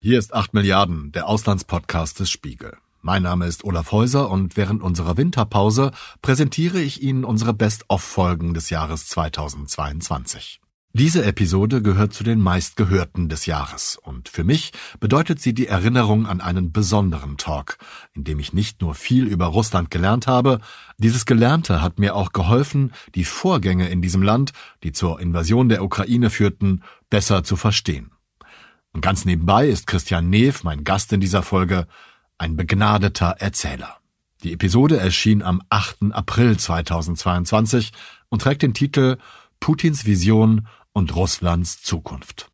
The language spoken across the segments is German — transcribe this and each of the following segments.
Hier ist 8 Milliarden, der Auslandspodcast des Spiegel. Mein Name ist Olaf Häuser und während unserer Winterpause präsentiere ich Ihnen unsere Best-of-Folgen des Jahres 2022. Diese Episode gehört zu den meistgehörten des Jahres und für mich bedeutet sie die Erinnerung an einen besonderen Talk, in dem ich nicht nur viel über Russland gelernt habe, dieses Gelernte hat mir auch geholfen, die Vorgänge in diesem Land, die zur Invasion der Ukraine führten, besser zu verstehen. Und ganz nebenbei ist Christian Neff, mein Gast in dieser Folge, ein begnadeter Erzähler. Die Episode erschien am 8. April 2022 und trägt den Titel Putins Vision und Russlands Zukunft.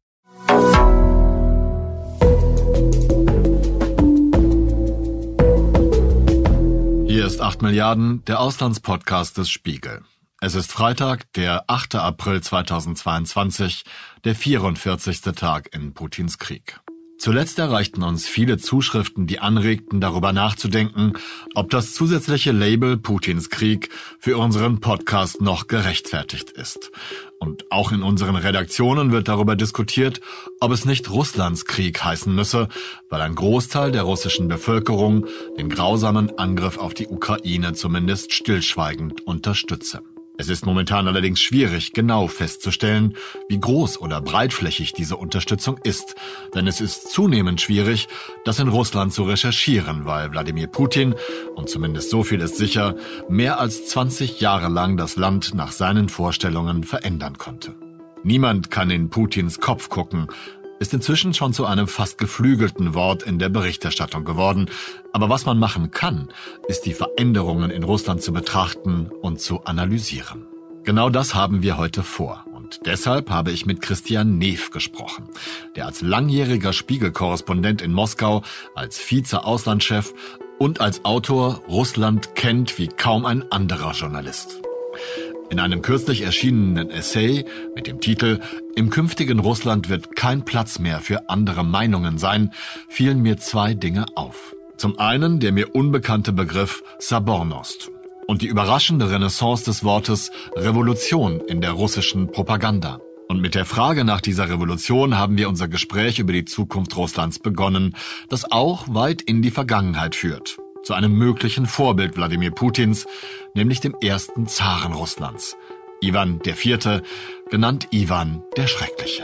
Hier ist 8 Milliarden, der Auslandspodcast des Spiegel. Es ist Freitag, der 8. April 2022, der 44. Tag in Putins Krieg. Zuletzt erreichten uns viele Zuschriften, die anregten, darüber nachzudenken, ob das zusätzliche Label Putins Krieg für unseren Podcast noch gerechtfertigt ist. Und auch in unseren Redaktionen wird darüber diskutiert, ob es nicht Russlands Krieg heißen müsse, weil ein Großteil der russischen Bevölkerung den grausamen Angriff auf die Ukraine zumindest stillschweigend unterstütze. Es ist momentan allerdings schwierig, genau festzustellen, wie groß oder breitflächig diese Unterstützung ist. Denn es ist zunehmend schwierig, das in Russland zu recherchieren, weil Wladimir Putin, und zumindest so viel ist sicher, mehr als 20 Jahre lang das Land nach seinen Vorstellungen verändern konnte. Niemand kann in Putins Kopf gucken, ist inzwischen schon zu einem fast geflügelten Wort in der Berichterstattung geworden. Aber was man machen kann, ist die Veränderungen in Russland zu betrachten und zu analysieren. Genau das haben wir heute vor. Und deshalb habe ich mit Christian Neff gesprochen, der als langjähriger Spiegel-Korrespondent in Moskau, als Vize-Auslandschef und als Autor Russland kennt wie kaum ein anderer Journalist. In einem kürzlich erschienenen Essay mit dem Titel »Im künftigen Russland wird kein Platz mehr für andere Meinungen sein«, fielen mir zwei Dinge auf. Zum einen der mir unbekannte Begriff Sabornost und die überraschende Renaissance des Wortes Revolution in der russischen Propaganda. Und mit der Frage nach dieser Revolution haben wir unser Gespräch über die Zukunft Russlands begonnen, das auch weit in die Vergangenheit führt. Zu einem möglichen Vorbild Wladimir Putins, nämlich dem ersten Zaren Russlands, Iwan IV., genannt Iwan der Schreckliche.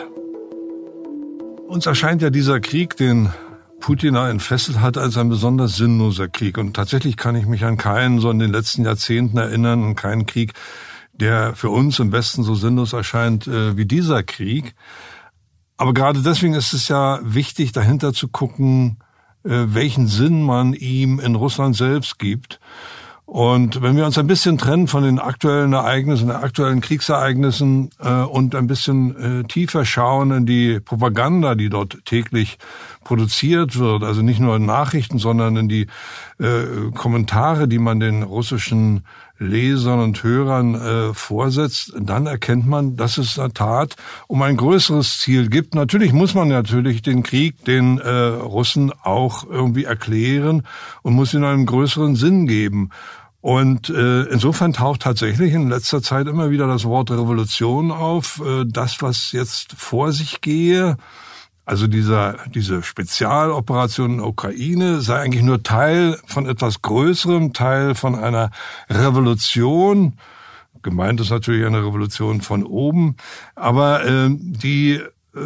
Uns erscheint ja dieser Krieg, den Putin entfesselt hat, als ein besonders sinnloser Krieg. Und tatsächlich kann ich mich an keinen so in den letzten Jahrzehnten erinnern, an keinen Krieg, der für uns im Westen so sinnlos erscheint wie dieser Krieg. Aber gerade deswegen ist es ja wichtig, dahinter zu gucken, welchen Sinn man ihm in Russland selbst gibt. Und wenn wir uns ein bisschen trennen von den aktuellen Ereignissen, den aktuellen Kriegsereignissen und ein bisschen tiefer schauen in die Propaganda, die dort täglich produziert wird, also nicht nur in Nachrichten, sondern in die Kommentare, die man den russischen Lesern und Hörern vorsetzt, dann erkennt man, dass es in der Tat um ein größeres Ziel gibt. Natürlich muss man den Krieg den Russen auch irgendwie erklären und muss ihn einen größeren Sinn geben. Und insofern taucht tatsächlich in letzter Zeit immer wieder das Wort Revolution auf. Das, was jetzt vor sich gehe, also diese Spezialoperation in der Ukraine, sei eigentlich nur Teil von etwas Größerem, Teil von einer Revolution. Gemeint ist natürlich eine Revolution von oben, aber die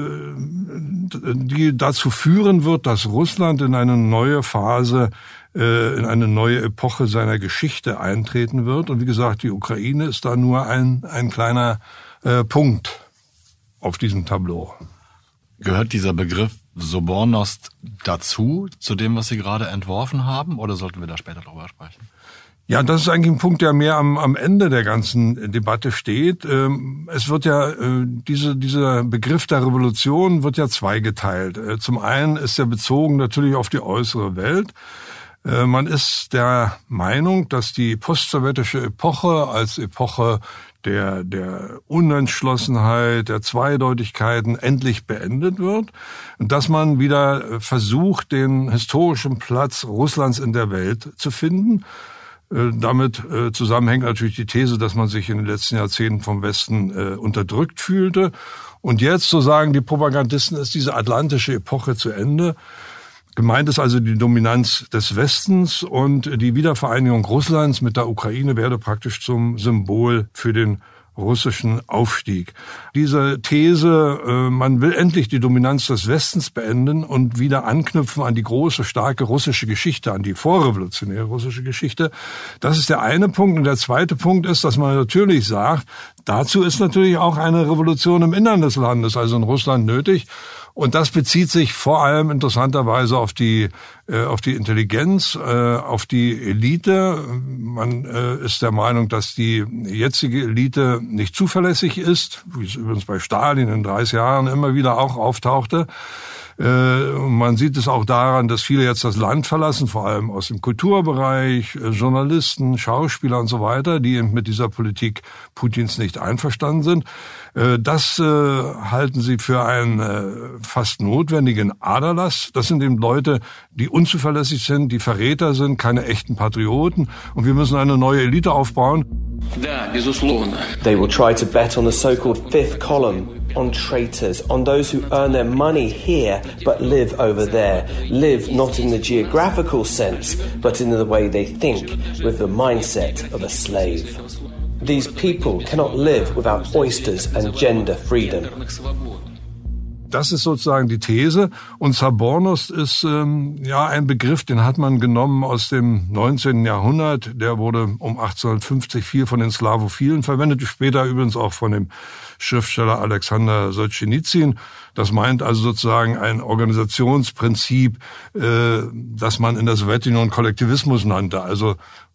dazu führen wird, dass Russland in eine neue Phase, in eine neue Epoche seiner Geschichte eintreten wird. Und wie gesagt, die Ukraine ist da nur ein kleiner Punkt auf diesem Tableau. Gehört dieser Begriff Sobornost dazu, zu dem, was Sie gerade entworfen haben, oder sollten wir da später drüber sprechen? Ja, das ist eigentlich ein Punkt, der mehr am Ende der ganzen Debatte steht. Es wird ja, dieser Begriff der Revolution wird ja zweigeteilt. Zum einen ist er bezogen natürlich auf die äußere Welt. Man ist der Meinung, dass die postsowjetische Epoche als Epoche der Unentschlossenheit, der Zweideutigkeiten endlich beendet wird und dass man wieder versucht, den historischen Platz Russlands in der Welt zu finden. Damit zusammenhängt natürlich die These, dass man sich in den letzten Jahrzehnten vom Westen unterdrückt fühlte Und jetzt, so sagen die Propagandisten, ist diese atlantische Epoche zu Ende. Gemeint ist also die Dominanz des Westens und die Wiedervereinigung Russlands mit der Ukraine werde praktisch zum Symbol für den russischen Aufstieg. Diese These, man will endlich die Dominanz des Westens beenden und wieder anknüpfen an die große, starke russische Geschichte, an die vorrevolutionäre russische Geschichte, das ist der eine Punkt. Und der zweite Punkt ist, dass man natürlich sagt, dazu ist natürlich auch eine Revolution im Innern des Landes, also in Russland, nötig. Und das bezieht sich vor allem interessanterweise auf die Intelligenz, auf die Elite. Man ist der Meinung, dass die jetzige Elite nicht zuverlässig ist, wie es übrigens bei Stalin in 30 Jahren immer wieder auch auftauchte. Man sieht es auch daran, dass viele jetzt das Land verlassen, vor allem aus dem Kulturbereich, Journalisten, Schauspieler und so weiter, die mit dieser Politik Putins nicht einverstanden sind. Das halten sie für einen fast notwendigen Aderlass. Das sind eben Leute, die unzuverlässig sind, die Verräter sind, keine echten Patrioten. Und wir müssen eine neue Elite aufbauen. They will try to bet on the so-called fifth column, on traitors, on those who earn their money here but live over there, live not in the geographical sense but in the way they think, with the mindset of a slave. These people cannot live without oysters and gender freedom. Das ist sozusagen die These. Und Sabornost ist ein Begriff, den hat man genommen aus dem 19. Jahrhundert. Der wurde um 1850 viel von den Slawophilen verwendet, später übrigens auch von dem Schriftsteller Alexander Solzhenitsyn. Das meint also sozusagen ein Organisationsprinzip, das man in der Sowjetunion Kollektivismus nannte. Also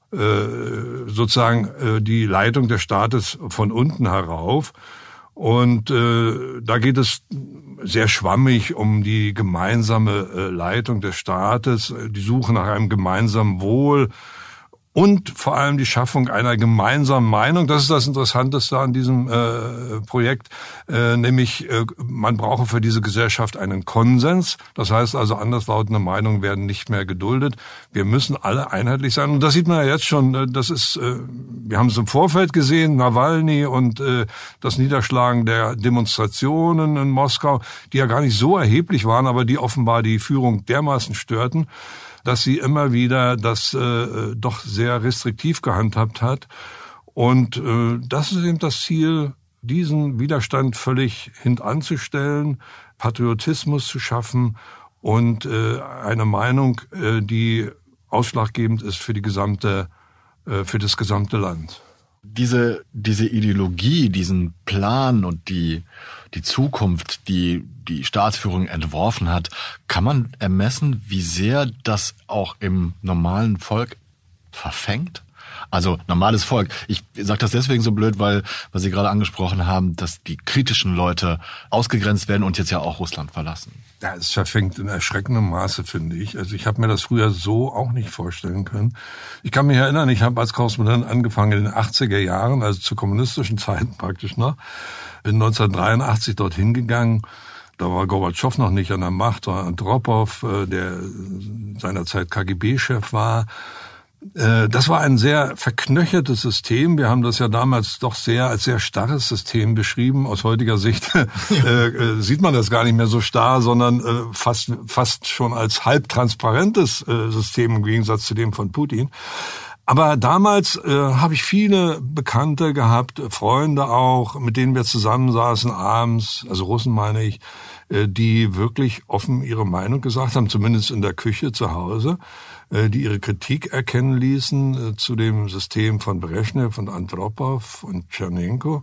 sozusagen die Leitung des Staates von unten herauf. Und da geht es sehr schwammig um die gemeinsame Leitung des Staates, die Suche nach einem gemeinsamen Wohl und vor allem die Schaffung einer gemeinsamen Meinung. Das ist das Interessanteste an diesem Projekt, nämlich man brauche für diese Gesellschaft einen Konsens. Das heißt also, anderslautende Meinungen werden nicht mehr geduldet. Wir müssen alle einheitlich sein. Und das sieht man ja jetzt schon. Das ist, wir haben es im Vorfeld gesehen, Nawalny und das Niederschlagen der Demonstrationen in Moskau, die ja gar nicht so erheblich waren, aber die offenbar die Führung dermaßen störten, dass sie immer wieder das doch sehr restriktiv gehandhabt hat. Und das ist eben das Ziel, diesen Widerstand völlig hintanzustellen, Patriotismus zu schaffen und eine Meinung, die ausschlaggebend ist für das gesamte Land. Diese Ideologie, diesen Plan und die Zukunft, die Staatsführung entworfen hat, kann man ermessen, wie sehr das auch im normalen Volk verfängt? Also normales Volk. Ich sage das deswegen so blöd, weil Sie gerade angesprochen haben, dass die kritischen Leute ausgegrenzt werden und jetzt ja auch Russland verlassen. Ja, es verfängt in erschreckendem Maße, finde ich. Also ich habe mir das früher so auch nicht vorstellen können. Ich kann mich erinnern, ich habe als Korrespondent angefangen in den 80er Jahren, also zu kommunistischen Zeiten praktisch noch. Bin 1983 dorthin gegangen. Da war Gorbatschow noch nicht an der Macht, war Andropow, der seinerzeit KGB-Chef war. Das war ein sehr verknöchertes System. Wir haben das ja damals doch als sehr starres System beschrieben. Aus heutiger Sicht sieht man das gar nicht mehr so starr, sondern fast schon als halbtransparentes System im Gegensatz zu dem von Putin. Aber damals habe ich viele Bekannte gehabt, Freunde auch, mit denen wir zusammensaßen abends, also Russen meine ich, die wirklich offen ihre Meinung gesagt haben, zumindest in der Küche zu Hause, die ihre Kritik erkennen ließen zu dem System von Brezhnev und Andropow und Tschernenko.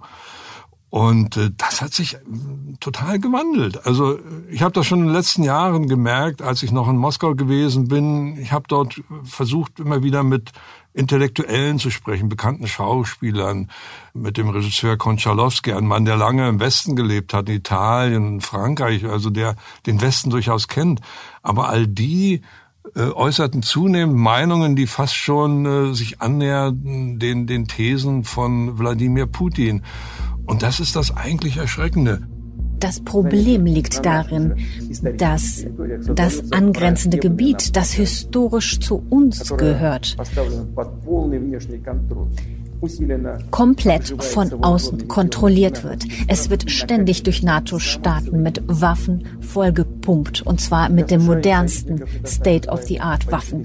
Und das hat sich total gewandelt. Also ich habe das schon in den letzten Jahren gemerkt, als ich noch in Moskau gewesen bin. Ich habe dort versucht, immer wieder mit Intellektuellen zu sprechen, bekannten Schauspielern, mit dem Regisseur Konchalovsky, ein Mann, der lange im Westen gelebt hat, in Italien, in Frankreich, also der den Westen durchaus kennt. Aber all die äußerten zunehmend Meinungen, die fast schon sich annäherten den Thesen von Wladimir Putin. Und das ist das eigentlich Erschreckende. Das Problem liegt darin, dass das angrenzende Gebiet, das historisch zu uns gehört, komplett von außen kontrolliert wird. Es wird ständig durch NATO-Staaten mit Waffen vollgepumpt, und zwar mit den modernsten State-of-the-Art-Waffen.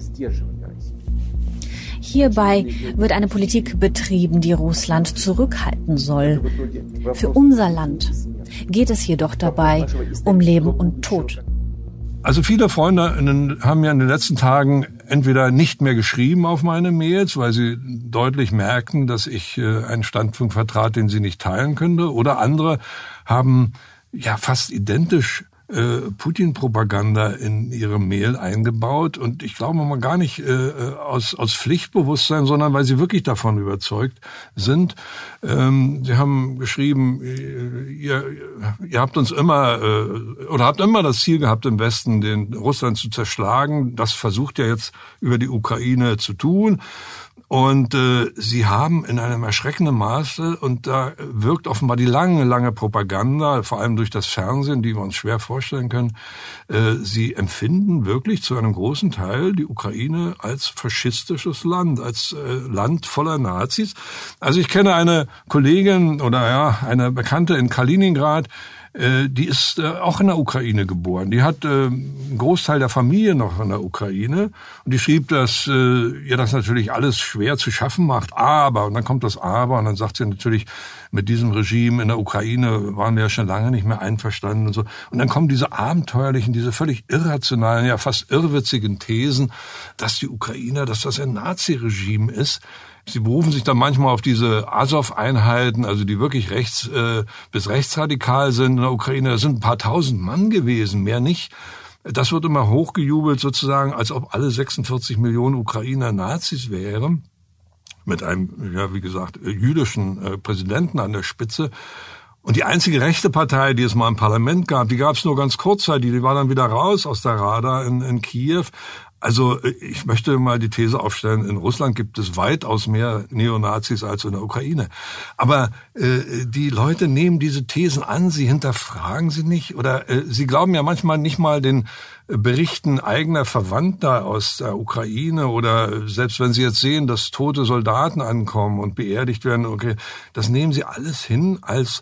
Hierbei wird eine Politik betrieben, die Russland zurückhalten soll. Für unser Land geht es jedoch dabei um Leben und Tod. Also viele Freunde haben ja in den letzten Tagen entweder nicht mehr geschrieben auf meine Mails, weil sie deutlich merkten, dass ich einen Standpunkt vertrat, den sie nicht teilen könnte, oder andere haben ja fast identisch Putin-Propaganda in ihre Mail eingebaut, und ich glaube mal gar nicht aus Pflichtbewusstsein, sondern weil sie wirklich davon überzeugt sind. Sie haben geschrieben, ihr habt uns immer habt immer das Ziel gehabt, im Westen den Russland zu zerschlagen. Das versucht ihr jetzt über die Ukraine zu tun. Und sie haben in einem erschreckenden Maße, und da wirkt offenbar die lange Propaganda, vor allem durch das Fernsehen, die wir uns schwer vorstellen können, sie empfinden wirklich zu einem großen Teil die Ukraine als faschistisches Land, als Land voller Nazis. Also ich kenne eine Kollegin oder eine Bekannte in Kaliningrad, die ist auch in der Ukraine geboren. Die hat einen Großteil der Familie noch in der Ukraine. Und die schrieb, dass ihr das natürlich alles schwer zu schaffen macht. Aber, und dann kommt das Aber, und dann sagt sie natürlich, mit diesem Regime in der Ukraine waren wir ja schon lange nicht mehr einverstanden und so. Und dann kommen diese abenteuerlichen, diese völlig irrationalen, ja fast irrwitzigen Thesen, dass die Ukrainer, dass das ein Naziregime ist. Sie berufen sich dann manchmal auf diese Azov-Einheiten, also die wirklich rechts bis rechtsradikal sind in der Ukraine. Das sind ein paar tausend Mann gewesen, mehr nicht. Das wird immer hochgejubelt sozusagen, als ob alle 46 Millionen Ukrainer Nazis wären. Mit einem, ja wie gesagt, jüdischen Präsidenten an der Spitze. Und die einzige rechte Partei, die es mal im Parlament gab, die gab es nur ganz kurzzeitig. Die war dann wieder raus aus der Rada in Kiew. Also ich möchte mal die These aufstellen, in Russland gibt es weitaus mehr Neonazis als in der Ukraine. Aber die Leute nehmen diese Thesen an, sie hinterfragen sie nicht, oder sie glauben ja manchmal nicht mal den Berichten eigener Verwandter aus der Ukraine, oder selbst wenn sie jetzt sehen, dass tote Soldaten ankommen und beerdigt werden, okay, das nehmen sie alles hin als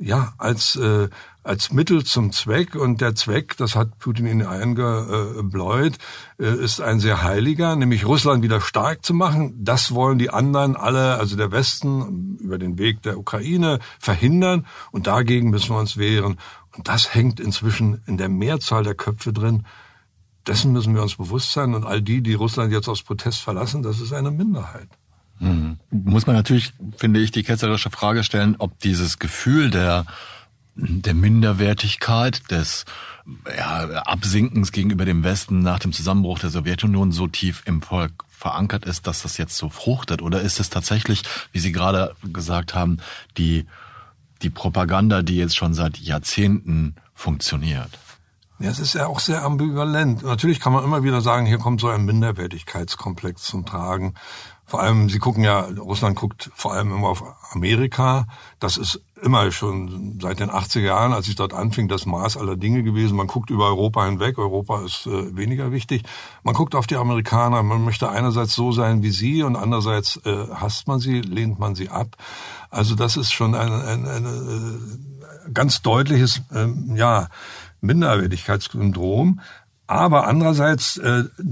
Mittel zum Zweck, und der Zweck, das hat Putin ihnen eingebläut, ist ein sehr heiliger, nämlich Russland wieder stark zu machen. Das wollen die anderen alle, also der Westen, über den Weg der Ukraine verhindern, und dagegen müssen wir uns wehren. Und das hängt inzwischen in der Mehrzahl der Köpfe drin. Dessen müssen wir uns bewusst sein, und all die Russland jetzt aus Protest verlassen, das ist eine Minderheit. Muss man natürlich, finde ich, die ketzerische Frage stellen, ob dieses Gefühl der Minderwertigkeit, des Absinkens gegenüber dem Westen nach dem Zusammenbruch der Sowjetunion so tief im Volk verankert ist, dass das jetzt so fruchtet. Oder ist es tatsächlich, wie Sie gerade gesagt haben, die Propaganda, die jetzt schon seit Jahrzehnten funktioniert? Ja, es ist ja auch sehr ambivalent. Natürlich kann man immer wieder sagen, hier kommt so ein Minderwertigkeitskomplex zum Tragen. Vor allem, Russland guckt vor allem immer auf Amerika. Das ist immer schon seit den 80er Jahren, als ich dort anfing, das Maß aller Dinge gewesen. Man guckt über Europa hinweg. Europa ist weniger wichtig. Man guckt auf die Amerikaner. Man möchte einerseits so sein wie sie, und andererseits hasst man sie, lehnt man sie ab. Also das ist schon ein ganz deutliches, Minderwertigkeitssyndrom. Aber andererseits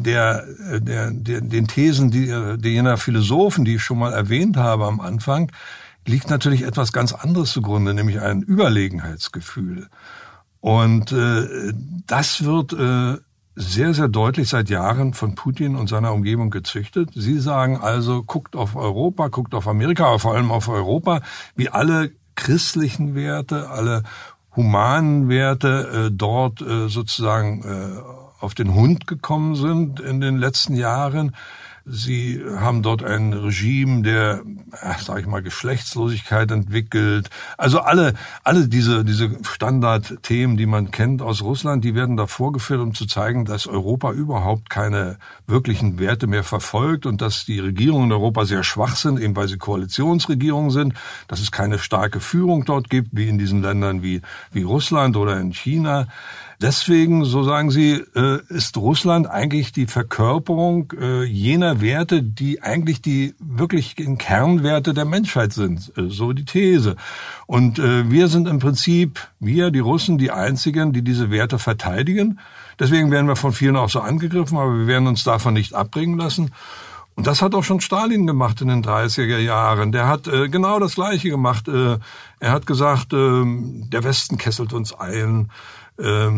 den Thesen jener Philosophen, die ich schon mal erwähnt habe am Anfang, liegt natürlich etwas ganz anderes zugrunde, nämlich ein Überlegenheitsgefühl. Und das wird sehr, sehr deutlich seit Jahren von Putin und seiner Umgebung gezüchtet. Sie sagen also, guckt auf Europa, guckt auf Amerika, aber vor allem auf Europa, wie alle christlichen Werte, alle humanen Werte dort sozusagen auf den Hund gekommen sind in den letzten Jahren. Sie haben dort ein Regime der, Geschlechtslosigkeit entwickelt. Also alle diese Standardthemen, die man kennt aus Russland, die werden da vorgeführt, um zu zeigen, dass Europa überhaupt keine wirklichen Werte mehr verfolgt und dass die Regierungen in Europa sehr schwach sind, eben weil sie Koalitionsregierungen sind, dass es keine starke Führung dort gibt, wie in diesen Ländern wie Russland oder in China. Deswegen, so sagen Sie, ist Russland eigentlich die Verkörperung jener Werte, die eigentlich die wirklichen Kernwerte der Menschheit sind. So die These. Und wir sind im Prinzip, wir, die Russen, die Einzigen, die diese Werte verteidigen. Deswegen werden wir von vielen auch so angegriffen, aber wir werden uns davon nicht abbringen lassen. Und das hat auch schon Stalin gemacht in den 30er Jahren. Der hat genau das Gleiche gemacht. Er hat gesagt, der Westen kesselt uns ein. Wir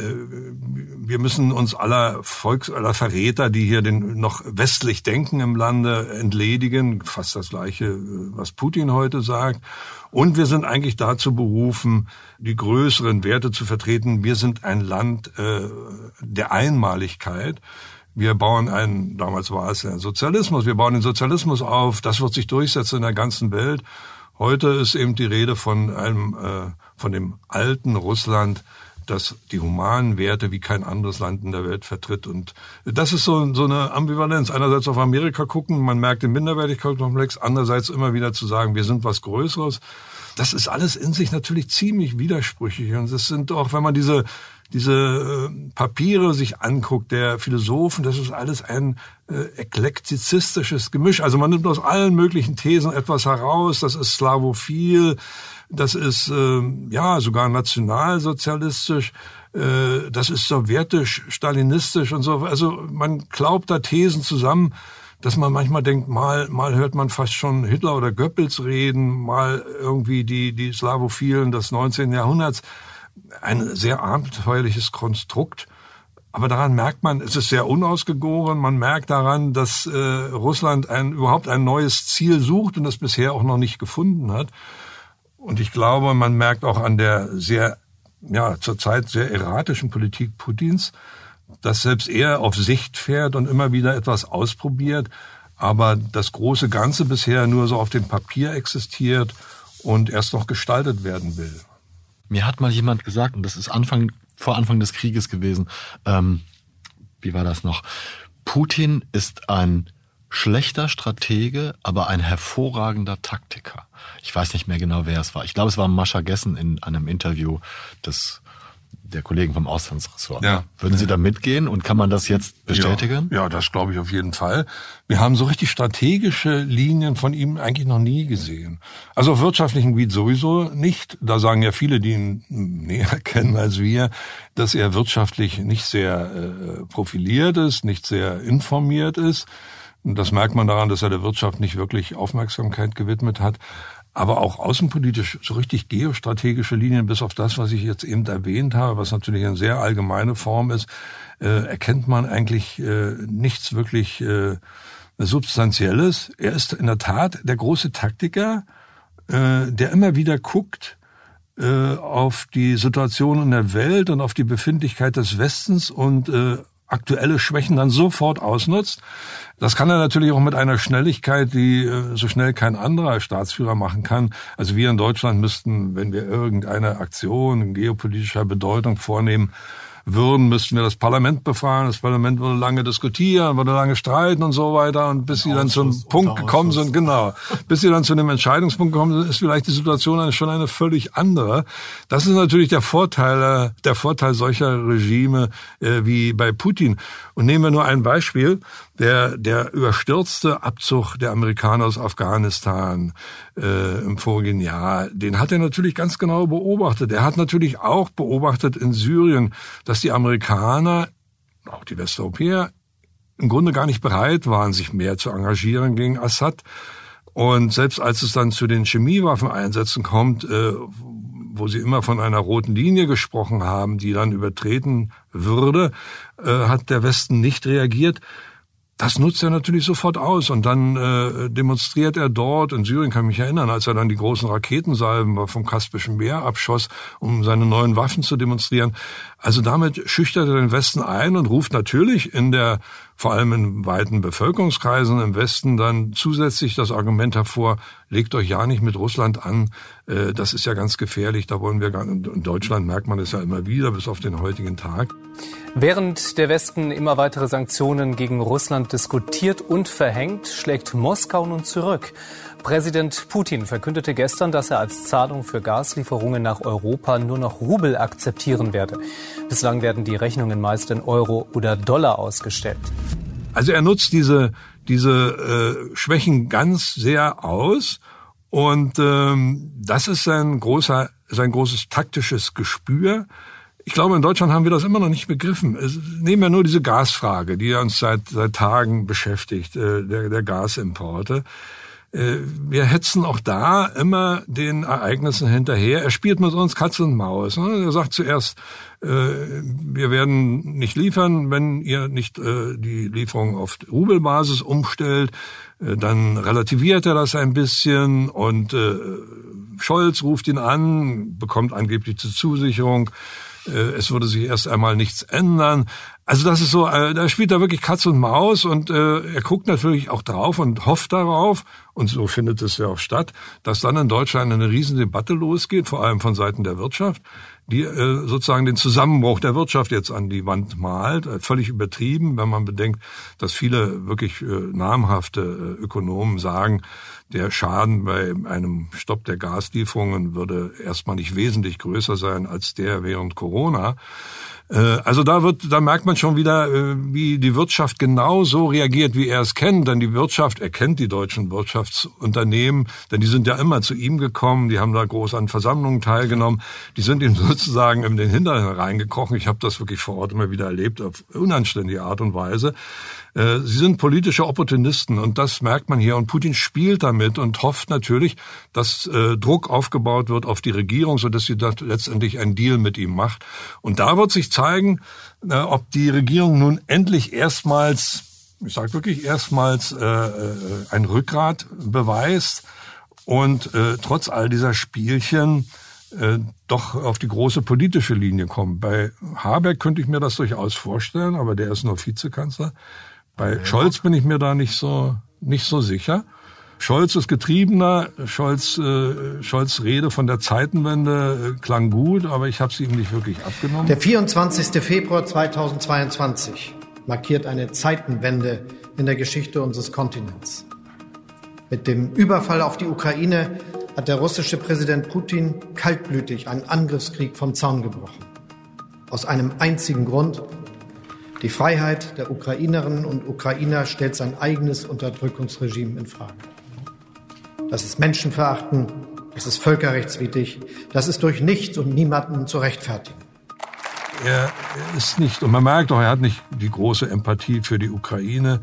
müssen uns aller Verräter, die hier noch westlich denken im Lande, entledigen. Fast das Gleiche, was Putin heute sagt. Und wir sind eigentlich dazu berufen, die größeren Werte zu vertreten. Wir sind ein Land der Einmaligkeit. Wir bauen damals war es der Sozialismus, wir bauen den Sozialismus auf, das wird sich durchsetzen in der ganzen Welt. Heute ist eben die Rede von dem alten Russland, das die humanen Werte wie kein anderes Land in der Welt vertritt. Und das ist so eine Ambivalenz. Einerseits auf Amerika gucken, man merkt den Minderwertigkeitskomplex, andererseits immer wieder zu sagen, wir sind was Größeres. Das ist alles in sich natürlich ziemlich widersprüchlich. Und es sind auch, wenn man diese Papiere sich anguckt, der Philosophen, das ist alles ein eklektizistisches Gemisch. Also man nimmt aus allen möglichen Thesen etwas heraus. Das ist slavophil, das ist sogar nationalsozialistisch, das ist sowjetisch, stalinistisch und so. Also man glaubt da Thesen zusammen, dass man manchmal denkt, mal hört man fast schon Hitler oder Goebbels reden, mal irgendwie die Slavophilen des 19. Jahrhunderts. Ein sehr abenteuerliches Konstrukt. Aber daran merkt man, es ist sehr unausgegoren. Man merkt daran, dass Russland überhaupt ein neues Ziel sucht und das bisher auch noch nicht gefunden hat. Und ich glaube, man merkt auch an der zurzeit sehr erratischen Politik Putins, dass selbst er auf Sicht fährt und immer wieder etwas ausprobiert, aber das große Ganze bisher nur so auf dem Papier existiert und erst noch gestaltet werden will. Mir hat mal jemand gesagt, und das ist vor Anfang des Krieges gewesen, wie war das noch? Putin ist ein schlechter Stratege, aber ein hervorragender Taktiker. Ich weiß nicht mehr genau, wer es war. Ich glaube, es war Mascha Gessen in einem Interview der Kollegen vom Auslandsressort. Ja. Würden Sie da mitgehen und kann man das jetzt bestätigen? Ja, das glaube ich auf jeden Fall. Wir haben so richtig strategische Linien von ihm eigentlich noch nie gesehen. Also auf wirtschaftlichen Gebiet sowieso nicht. Da sagen ja viele, die ihn näher kennen als wir, dass er wirtschaftlich nicht sehr profiliert ist, nicht sehr informiert ist. Und das merkt man daran, dass er der Wirtschaft nicht wirklich Aufmerksamkeit gewidmet hat. Aber auch außenpolitisch so richtig geostrategische Linien, bis auf das, was ich jetzt eben erwähnt habe, was natürlich eine sehr allgemeine Form ist, erkennt man eigentlich nichts wirklich Substanzielles. Er ist in der Tat der große Taktiker, der immer wieder guckt auf die Situation in der Welt und auf die Befindlichkeit des Westens und aktuelle Schwächen dann sofort ausnutzt. Das kann er natürlich auch mit einer Schnelligkeit, die so schnell kein anderer Staatsführer machen kann. Also wir in Deutschland müssten, wenn wir irgendeine Aktion in geopolitischer Bedeutung vornehmen würden, müssten wir das Parlament befragen. Das Parlament würde lange diskutieren, würde lange streiten und so weiter. Und bis sie dann zum Punkt gekommen sind, bis sie dann zu dem Entscheidungspunkt gekommen sind, ist vielleicht die Situation schon eine völlig andere. Das ist natürlich der Vorteil solcher Regime wie bei Putin. Und nehmen wir nur ein Beispiel. Der überstürzte Abzug der Amerikaner aus Afghanistan im vorigen Jahr, den hat er natürlich ganz genau beobachtet. Er hat natürlich auch beobachtet in Syrien, dass die Amerikaner, auch die Westeuropäer, im Grunde gar nicht bereit waren, sich mehr zu engagieren gegen Assad. Und selbst als es dann zu den Chemiewaffeneinsätzen kommt, wo sie immer von einer roten Linie gesprochen haben, die dann übertreten würde, hat der Westen nicht reagiert. Das nutzt er natürlich sofort aus und dann demonstriert er dort, in Syrien kann ich mich erinnern, als er dann die großen Raketensalven vom Kaspischen Meer abschoss, um seine neuen Waffen zu demonstrieren. Also damit schüchtert er den Westen ein und ruft natürlich vor allem in weiten Bevölkerungskreisen im Westen dann zusätzlich das Argument hervor, legt euch ja nicht mit Russland an, das ist ja ganz gefährlich, da wollen wir gar nicht. In Deutschland merkt man das ja immer wieder, bis auf den heutigen Tag. Während der Westen immer weitere Sanktionen gegen Russland diskutiert und verhängt, schlägt Moskau nun zurück. Präsident Putin verkündete gestern, dass er als Zahlung für Gaslieferungen nach Europa nur noch Rubel akzeptieren werde. Bislang werden die Rechnungen meist in Euro oder Dollar ausgestellt. Also er nutzt diese Schwächen ganz sehr aus und das ist sein großes taktisches Gespür. Ich glaube, in Deutschland haben wir das immer noch nicht begriffen. Nehmen wir nur diese Gasfrage, die uns seit Tagen beschäftigt, der Gasimporte. Wir hetzen auch da immer den Ereignissen hinterher. Er spielt mit uns Katz und Maus. Er sagt zuerst, wir werden nicht liefern, wenn ihr nicht die Lieferung auf Rubelbasis umstellt. Dann relativiert er das ein bisschen und Scholz ruft ihn an, bekommt angeblich die Zusicherung, es würde sich erst einmal nichts ändern. Also das ist so, da spielt er wirklich Katz und Maus und er guckt natürlich auch drauf und hofft darauf, und so findet es ja auch statt, dass dann in Deutschland eine riesen Debatte losgeht, vor allem von Seiten der Wirtschaft, die sozusagen den Zusammenbruch der Wirtschaft jetzt an die Wand malt. Völlig übertrieben, wenn man bedenkt, dass viele wirklich namhafte Ökonomen sagen, der Schaden bei einem Stopp der Gaslieferungen würde erstmal nicht wesentlich größer sein als der während Corona. Also da merkt man schon wieder, wie die Wirtschaft genau so reagiert, wie er es kennt. Denn die Wirtschaft, er kennt die deutschen Wirtschaftsunternehmen, denn die sind ja immer zu ihm gekommen, die haben da groß an Versammlungen teilgenommen, die sind ihm sozusagen in den Hintern reingekrochen. Ich habe das wirklich vor Ort immer wieder erlebt, auf unanständige Art und Weise. Sie sind politische Opportunisten und das merkt man hier. Und Putin spielt damit und hofft natürlich, dass Druck aufgebaut wird auf die Regierung, sodass sie da letztendlich einen Deal mit ihm macht. Und da wird sich zeigen, ob die Regierung nun endlich erstmals, ich sage wirklich erstmals, ein Rückgrat beweist und trotz all dieser Spielchen doch auf die große politische Linie kommt. Bei Habeck könnte ich mir das durchaus vorstellen, aber der ist nur Vizekanzler. Bei Scholz bin ich mir da nicht so sicher. Scholz ist getriebener. Scholz Rede von der Zeitenwende klang gut, aber ich habe sie ihm nicht wirklich abgenommen. Der 24. Februar 2022 markiert eine Zeitenwende in der Geschichte unseres Kontinents. Mit dem Überfall auf die Ukraine hat der russische Präsident Putin kaltblütig einen Angriffskrieg vom Zaun gebrochen. Aus einem einzigen Grund: die Freiheit der Ukrainerinnen und Ukrainer stellt sein eigenes Unterdrückungsregime in Frage. Das ist menschenverachtend, das ist völkerrechtswidrig, das ist durch nichts und niemanden zu rechtfertigen. Er ist nicht, und man merkt auch, er hat nicht die große Empathie für die Ukraine.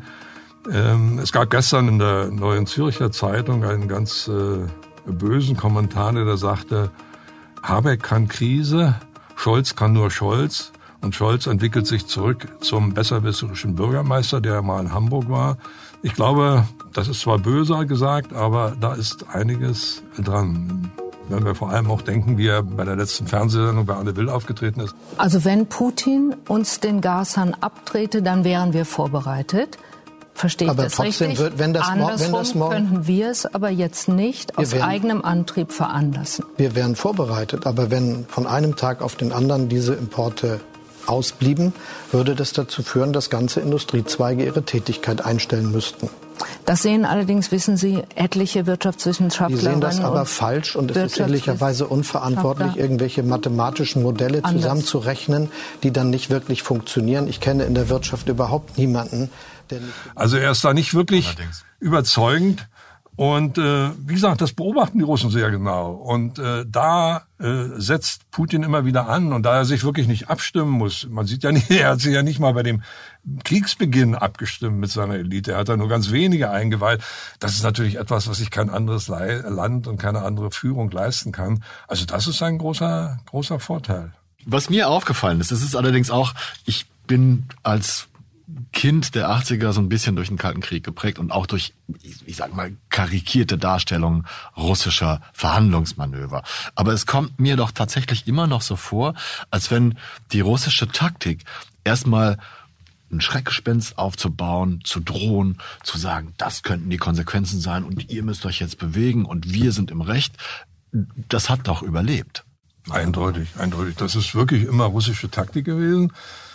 Es gab gestern in der Neuen Zürcher Zeitung einen ganz bösen Kommentar, der sagte, Habeck kann Krise, Scholz kann nur Scholz. Und Scholz entwickelt sich zurück zum besserwisserischen Bürgermeister, der mal in Hamburg war. Ich glaube, das ist zwar böse gesagt, aber da ist einiges dran. Wenn wir vor allem auch denken, wie er bei der letzten Fernsehsendung bei Anne Will aufgetreten ist. Also wenn Putin uns den Gashahn abdrehte, dann wären wir vorbereitet. Verstehe ich das richtig? Andersrum könnten wir es aber jetzt nicht aus eigenem Antrieb veranlassen. Wir wären vorbereitet, aber wenn von einem Tag auf den anderen diese Importe ausblieben, würde das dazu führen, dass ganze Industriezweige ihre Tätigkeit einstellen müssten. Das sehen allerdings, wissen Sie, etliche Wirtschaftswissenschaftler. Die sehen das aber falsch und es ist ehrlicherweise unverantwortlich, irgendwelche mathematischen Modelle zusammenzurechnen, die dann nicht wirklich funktionieren. Ich kenne in der Wirtschaft überhaupt niemanden, der nicht... Also er ist da nicht wirklich überzeugend. Und wie gesagt, das beobachten die Russen sehr genau. Und da setzt Putin immer wieder an. Und da er sich wirklich nicht abstimmen muss, man sieht ja nicht, er hat sich ja nicht mal bei dem Kriegsbeginn abgestimmt mit seiner Elite. Er hat da nur ganz wenige eingeweiht. Das ist natürlich etwas, was sich kein anderes Land und keine andere Führung leisten kann. Also das ist ein großer Vorteil. Was mir aufgefallen ist, das ist allerdings auch, ich bin als Kind der 80er so ein bisschen durch den Kalten Krieg geprägt und auch durch, ich sag mal, karikierte Darstellungen russischer Verhandlungsmanöver. Aber es kommt mir doch tatsächlich immer noch so vor, als wenn die russische Taktik erstmal ein Schreckgespenst aufzubauen, zu drohen, zu sagen, das könnten die Konsequenzen sein und ihr müsst euch jetzt bewegen und wir sind im Recht, das hat doch überlebt. Eindeutig. Das ist wirklich immer russische Taktik gewesen.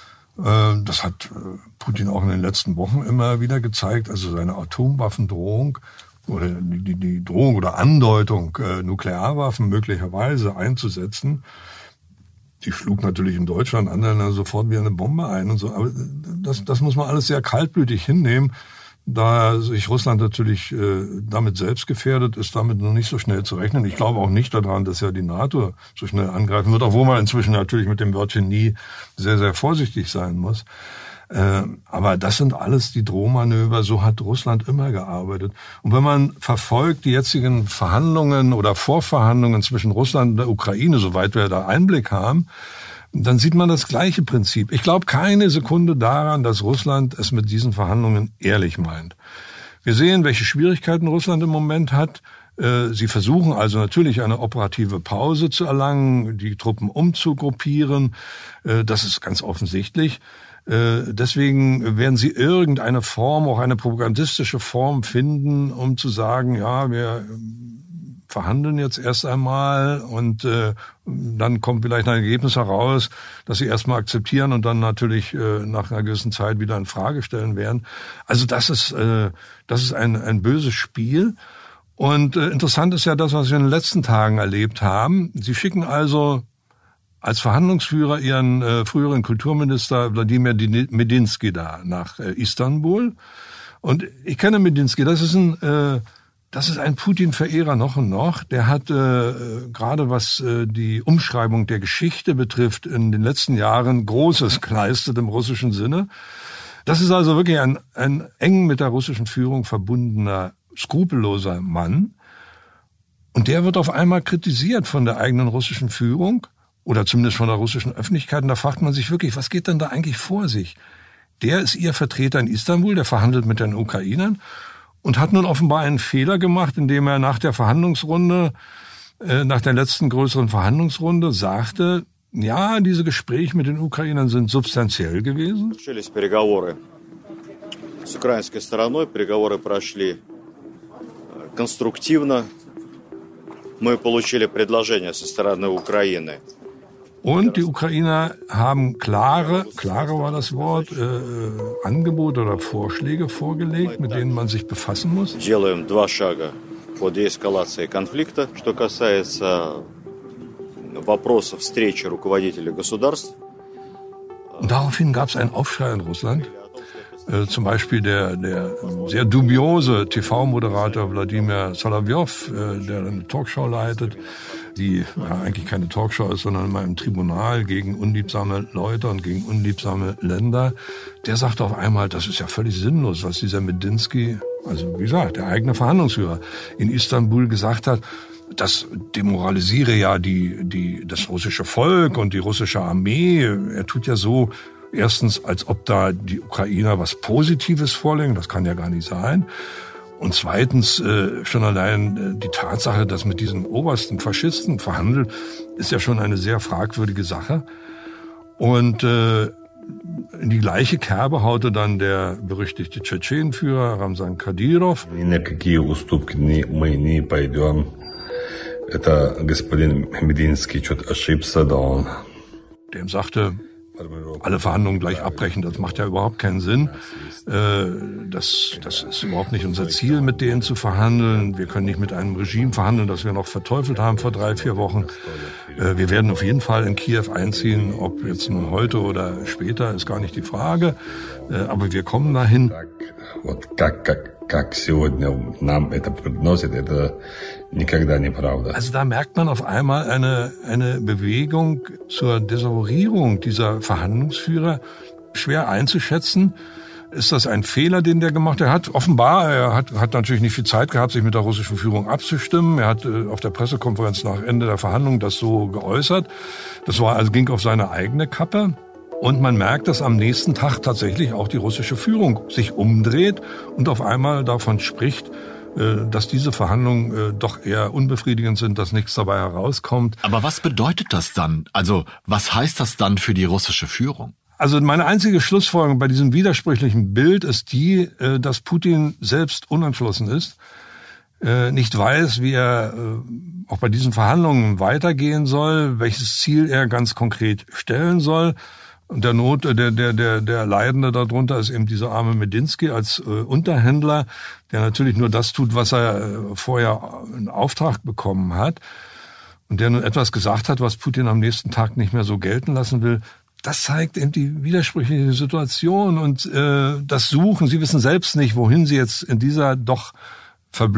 Das hat Putin auch in den letzten Wochen immer wieder gezeigt, also seine Atomwaffendrohung. oder die Drohung oder Andeutung, Nuklearwaffen möglicherweise einzusetzen, die schlug natürlich in Deutschland anderen sofort wie eine Bombe ein und so. Aber das muss man alles sehr kaltblütig hinnehmen, da sich Russland natürlich damit selbst gefährdet, ist damit noch nicht so schnell zu rechnen. Ich glaube auch nicht daran, dass ja die NATO so schnell angreifen wird, obwohl man inzwischen natürlich mit dem Wörtchen nie sehr, sehr vorsichtig sein muss. Aber das sind alles die Drohmanöver, so hat Russland immer gearbeitet. Und wenn man verfolgt die jetzigen Verhandlungen oder Vorverhandlungen zwischen Russland und der Ukraine, soweit wir da Einblick haben, dann sieht man das gleiche Prinzip. Ich glaube keine Sekunde daran, dass Russland es mit diesen Verhandlungen ehrlich meint. Wir sehen, welche Schwierigkeiten Russland im Moment hat. Sie versuchen also natürlich eine operative Pause zu erlangen, die Truppen umzugruppieren. Das ist ganz offensichtlich. Deswegen werden sie irgendeine Form, auch eine propagandistische Form finden, um zu sagen, ja, wir verhandeln jetzt erst einmal und dann kommt vielleicht ein Ergebnis heraus, dass sie erstmal akzeptieren und dann natürlich nach einer gewissen Zeit wieder in Frage stellen werden. Also das ist ein böses Spiel. Und interessant ist ja das, was wir in den letzten Tagen erlebt haben. Sie schicken also als Verhandlungsführer ihren früheren Kulturminister Wladimir Medinsky da nach Istanbul. Und ich kenne Medinsky, das ist ein Putin-Verehrer noch und noch. Der hat gerade was die Umschreibung der Geschichte betrifft in den letzten Jahren Großes geleistet im russischen Sinne. Das ist also wirklich ein eng mit der russischen Führung verbundener, skrupelloser Mann. Und der wird auf einmal kritisiert von der eigenen russischen Führung oder zumindest von der russischen Öffentlichkeit. Und da fragt man sich wirklich, was geht denn da eigentlich vor sich? Der ist ihr Vertreter in Istanbul, der verhandelt mit den Ukrainern und hat nun offenbar einen Fehler gemacht, indem er nach der Verhandlungsrunde, nach der letzten größeren Verhandlungsrunde sagte, ja, diese Gespräche mit den Ukrainern sind substanziell gewesen. Переговоры с украинской стороной, переговоры прошли конструктивно. Мы получили предложение со стороны Украины. Und die Ukrainer haben klare war das Wort, Angebote oder Vorschläge vorgelegt, mit denen man sich befassen muss. Делаем 2 шага по деэскалации конфликта. Что касается вопросов встречи руководителей государств. Und daraufhin gab es einen Aufschrei in Russland. Zum Beispiel der sehr dubiose TV-Moderator Wladimir Solovyov, der eine Talkshow leitet, die ja eigentlich keine Talkshow ist, sondern immer im Tribunal gegen unliebsame Leute und gegen unliebsame Länder. Der sagte auf einmal, das ist ja völlig sinnlos, was dieser Medinsky, also wie gesagt, der eigene Verhandlungsführer in Istanbul gesagt hat. Das demoralisiere ja das russische Volk und die russische Armee. Er tut ja so, erstens, als ob da die Ukrainer was Positives vorlegen, das kann ja gar nicht sein. Und zweitens, schon allein die Tatsache, dass mit diesen obersten Faschisten verhandelt, ist ja schon eine sehr fragwürdige Sache. Und in die gleiche Kerbe haute dann der berüchtigte Tschetschenenführer Ramzan Kadyrov. Dem sagte, alle Verhandlungen gleich abbrechen, das macht ja überhaupt keinen Sinn. Das ist überhaupt nicht unser Ziel, mit denen zu verhandeln. Wir können nicht mit einem Regime verhandeln, das wir noch verteufelt haben vor 3-4 Wochen. Wir werden auf jeden Fall in Kiew einziehen, ob jetzt nun heute oder später, ist gar nicht die Frage. Aber wir kommen dahin. Also da merkt man auf einmal eine Bewegung zur Desavouierung dieser Verhandlungsführer. Schwer einzuschätzen. Ist das ein Fehler, den der gemacht hat? Offenbar, er hat natürlich nicht viel Zeit gehabt, sich mit der russischen Führung abzustimmen. Er hat auf der Pressekonferenz nach Ende der Verhandlung das so geäußert. Das ging auf seine eigene Kappe. Und man merkt, dass am nächsten Tag tatsächlich auch die russische Führung sich umdreht und auf einmal davon spricht, dass diese Verhandlungen doch eher unbefriedigend sind, dass nichts dabei herauskommt. Aber was bedeutet das dann? Also was heißt das dann für die russische Führung? Also meine einzige Schlussfolgerung bei diesem widersprüchlichen Bild ist die, dass Putin selbst unentschlossen ist, nicht weiß, wie er auch bei diesen Verhandlungen weitergehen soll, welches Ziel er ganz konkret stellen soll. Und der Leidende darunter ist eben dieser arme Medinsky als Unterhändler, der natürlich nur das tut, was er vorher in Auftrag bekommen hat. Und der nun etwas gesagt hat, was Putin am nächsten Tag nicht mehr so gelten lassen will. Das zeigt eben die widersprüchliche Situation und das Suchen. Sie wissen selbst nicht, wohin sie jetzt in dieser doch für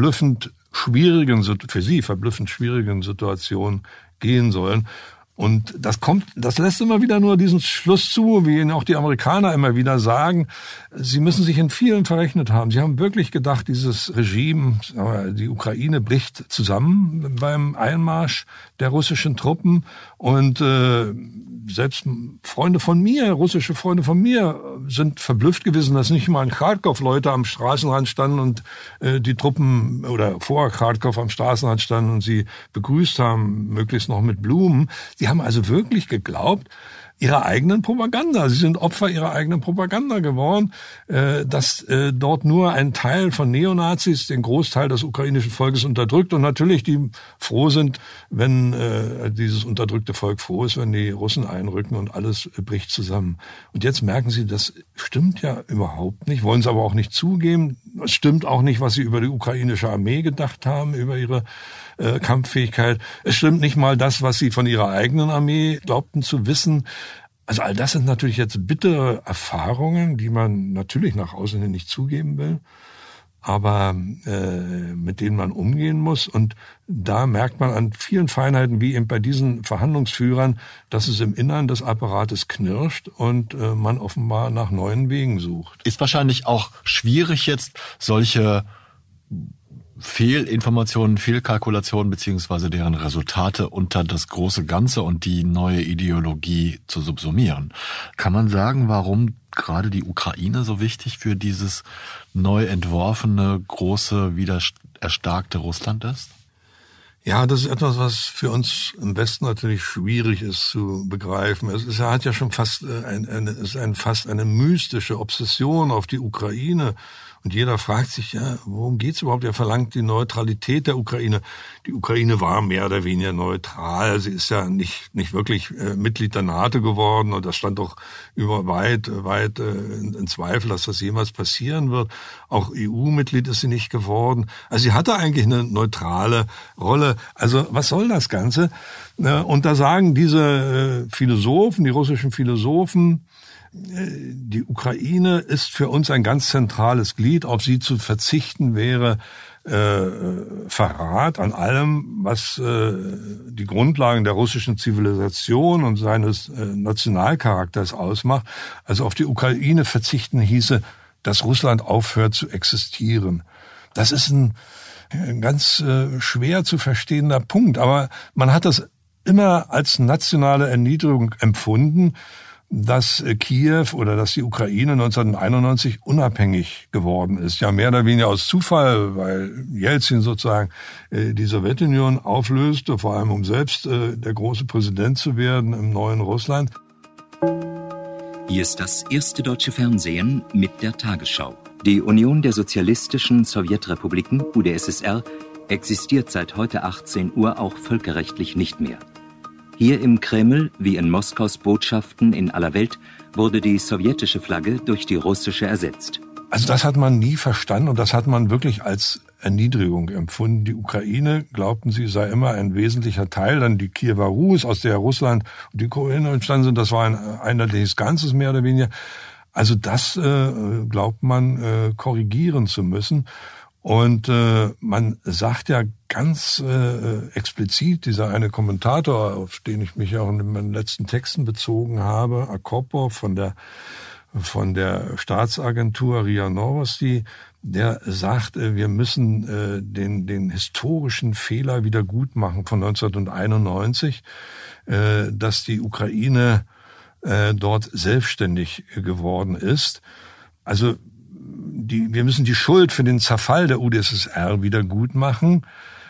sie verblüffend schwierigen Situation gehen sollen. Und das lässt immer wieder nur diesen Schluss zu, wie ihn auch die Amerikaner immer wieder sagen. Sie müssen sich in vielen verrechnet haben. Sie haben wirklich gedacht, dieses Regime, die Ukraine bricht zusammen beim Einmarsch der russischen Truppen. Und selbst russische Freunde von mir, sind verblüfft gewesen, dass nicht mal in Kharkov Leute am Straßenrand standen und die Truppen oder vor Kharkov am Straßenrand standen und sie begrüßt haben, möglichst noch mit Blumen. Die haben also wirklich geglaubt, ihrer eigenen Propaganda. Sie sind Opfer ihrer eigenen Propaganda geworden, dass dort nur ein Teil von Neonazis den Großteil des ukrainischen Volkes unterdrückt und natürlich die froh sind, wenn dieses unterdrückte Volk froh ist, wenn die Russen einrücken und alles bricht zusammen. Und jetzt merken sie, das stimmt ja überhaupt nicht, wollen es aber auch nicht zugeben. Es stimmt auch nicht, was sie über die ukrainische Armee gedacht haben, über ihre Kampffähigkeit. Es stimmt nicht mal das, was sie von ihrer eigenen Armee glaubten zu wissen. Also all das sind natürlich jetzt bittere Erfahrungen, die man natürlich nach außen hin nicht zugeben will, aber mit denen man umgehen muss. Und da merkt man an vielen Feinheiten, wie eben bei diesen Verhandlungsführern, dass es im Innern des Apparates knirscht und man offenbar nach neuen Wegen sucht. Ist wahrscheinlich auch schwierig jetzt, solche Fehlinformationen, Fehlkalkulationen beziehungsweise deren Resultate unter das große Ganze und die neue Ideologie zu subsumieren. Kann man sagen, warum gerade die Ukraine so wichtig für dieses neu entworfene, große, wieder erstarkte Russland ist? Ja, das ist etwas, was für uns im Westen natürlich schwierig ist zu begreifen. Es hat ja schon fast eine mystische Obsession auf die Ukraine. Und jeder fragt sich, ja, worum geht's überhaupt? Er verlangt die Neutralität der Ukraine. Die Ukraine war mehr oder weniger neutral. Sie ist ja nicht wirklich Mitglied der NATO geworden. Und das stand doch weit in Zweifel, dass das jemals passieren wird. Auch EU-Mitglied ist sie nicht geworden. Also sie hatte eigentlich eine neutrale Rolle. Also was soll das Ganze? Und da sagen diese Philosophen, die russischen Philosophen, die Ukraine ist für uns ein ganz zentrales Glied. Auf sie zu verzichten wäre Verrat an allem, was die Grundlagen der russischen Zivilisation und seines Nationalcharakters ausmacht. Also auf die Ukraine verzichten hieße, dass Russland aufhört zu existieren. Das ist ein ganz schwer zu verstehender Punkt. Aber man hat das immer als nationale Erniedrigung empfunden, dass Kiew oder dass die Ukraine 1991 unabhängig geworden ist. Ja, mehr oder weniger aus Zufall, weil Jelzin sozusagen die Sowjetunion auflöste, vor allem um selbst der große Präsident zu werden im neuen Russland. Hier ist das erste deutsche Fernsehen mit der Tagesschau. Die Union der Sozialistischen Sowjetrepubliken, UdSSR, existiert seit heute 18 Uhr auch völkerrechtlich nicht mehr. Hier im Kreml, wie in Moskaus Botschaften in aller Welt, wurde die sowjetische Flagge durch die russische ersetzt. Also das hat man nie verstanden und das hat man wirklich als Erniedrigung empfunden. Die Ukraine, glaubten sie, sei immer ein wesentlicher Teil. Dann die Kiewer Rus, aus der Russland und die Ukraine entstanden sind, das war ein einheitliches Ganzes mehr oder weniger. Also das glaubt man korrigieren zu müssen. Und man sagt ja ganz explizit, dieser eine Kommentator, auf den ich mich auch in meinen letzten Texten bezogen habe, Akopov von der Staatsagentur RIA Novosti, der sagt, wir müssen den historischen Fehler wieder gut machen von 1991, dass die Ukraine dort selbstständig geworden ist. Also wir müssen die Schuld für den Zerfall der UdSSR wieder gut machen,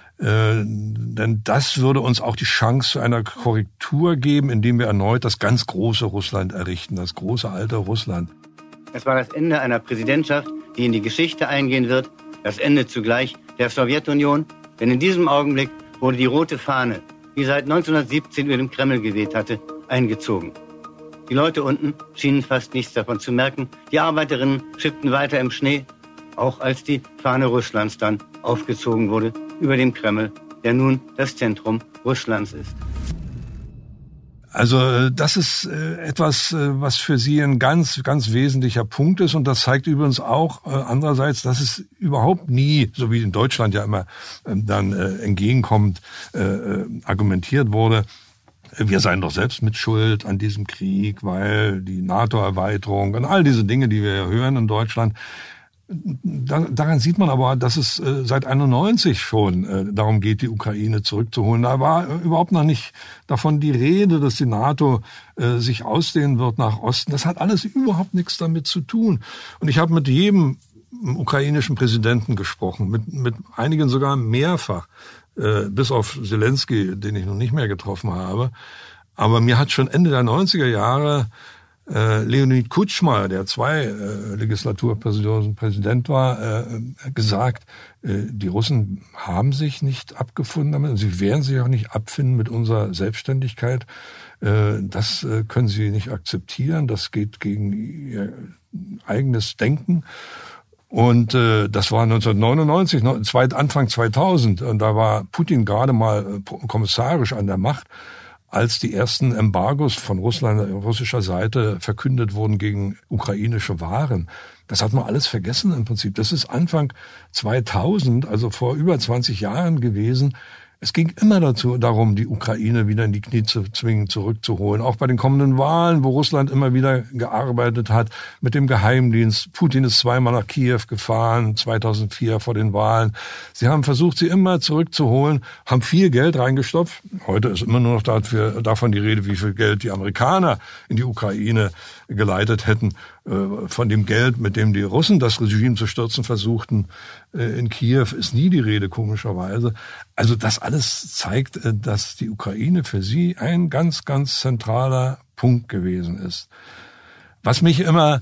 denn das würde uns auch die Chance zu einer Korrektur geben, indem wir erneut das ganz große Russland errichten, das große alte Russland. Es war das Ende einer Präsidentschaft, die in die Geschichte eingehen wird, das Ende zugleich der Sowjetunion, denn in diesem Augenblick wurde die rote Fahne, die seit 1917 über dem Kreml geweht hatte, eingezogen. Die Leute unten schienen fast nichts davon zu merken. Die Arbeiterinnen schippten weiter im Schnee, auch als die Fahne Russlands dann aufgezogen wurde über dem Kreml, der nun das Zentrum Russlands ist. Also das ist etwas, was für Sie ein ganz, ganz wesentlicher Punkt ist. Und das zeigt übrigens auch andererseits, dass es überhaupt nie, so wie in Deutschland ja immer dann entgegenkommend argumentiert wurde, wir seien doch selbst mit Schuld an diesem Krieg, weil die NATO-Erweiterung und all diese Dinge, die wir ja hören in Deutschland. Daran sieht man aber, dass es seit 91 schon darum geht, die Ukraine zurückzuholen. Da war überhaupt noch nicht davon die Rede, dass die NATO sich ausdehnen wird nach Osten. Das hat alles überhaupt nichts damit zu tun. Und ich habe mit jedem ukrainischen Präsidenten gesprochen, mit einigen sogar mehrfach, bis auf Zelensky, den ich noch nicht mehr getroffen habe. Aber mir hat schon Ende der 90er Jahre Leonid Kutschma, der 2 Legislaturperioden Präsident war, gesagt, die Russen haben sich nicht abgefunden damit und sie werden sich auch nicht abfinden mit unserer Selbstständigkeit. Das können sie nicht akzeptieren, das geht gegen ihr eigenes Denken. Und das war 1999, Anfang 2000, und da war Putin gerade mal kommissarisch an der Macht, als die ersten Embargos von russischer Seite verkündet wurden gegen ukrainische Waren. Das hat man alles vergessen im Prinzip. Das ist Anfang 2000, also vor über 20 Jahren gewesen. Es ging immer darum, die Ukraine wieder in die Knie zu zwingen, zurückzuholen. Auch bei den kommenden Wahlen, wo Russland immer wieder gearbeitet hat mit dem Geheimdienst. Putin ist 2-mal nach Kiew gefahren, 2004 vor den Wahlen. Sie haben versucht, sie immer zurückzuholen, haben viel Geld reingestopft. Heute ist immer nur noch davon die Rede, wie viel Geld die Amerikaner in die Ukraine geleitet hätten. Von dem Geld, mit dem die Russen das Regime zu stürzen versuchten in Kiew, ist nie die Rede, komischerweise. Also das alles zeigt, dass die Ukraine für sie ein ganz, ganz zentraler Punkt gewesen ist. Was mich immer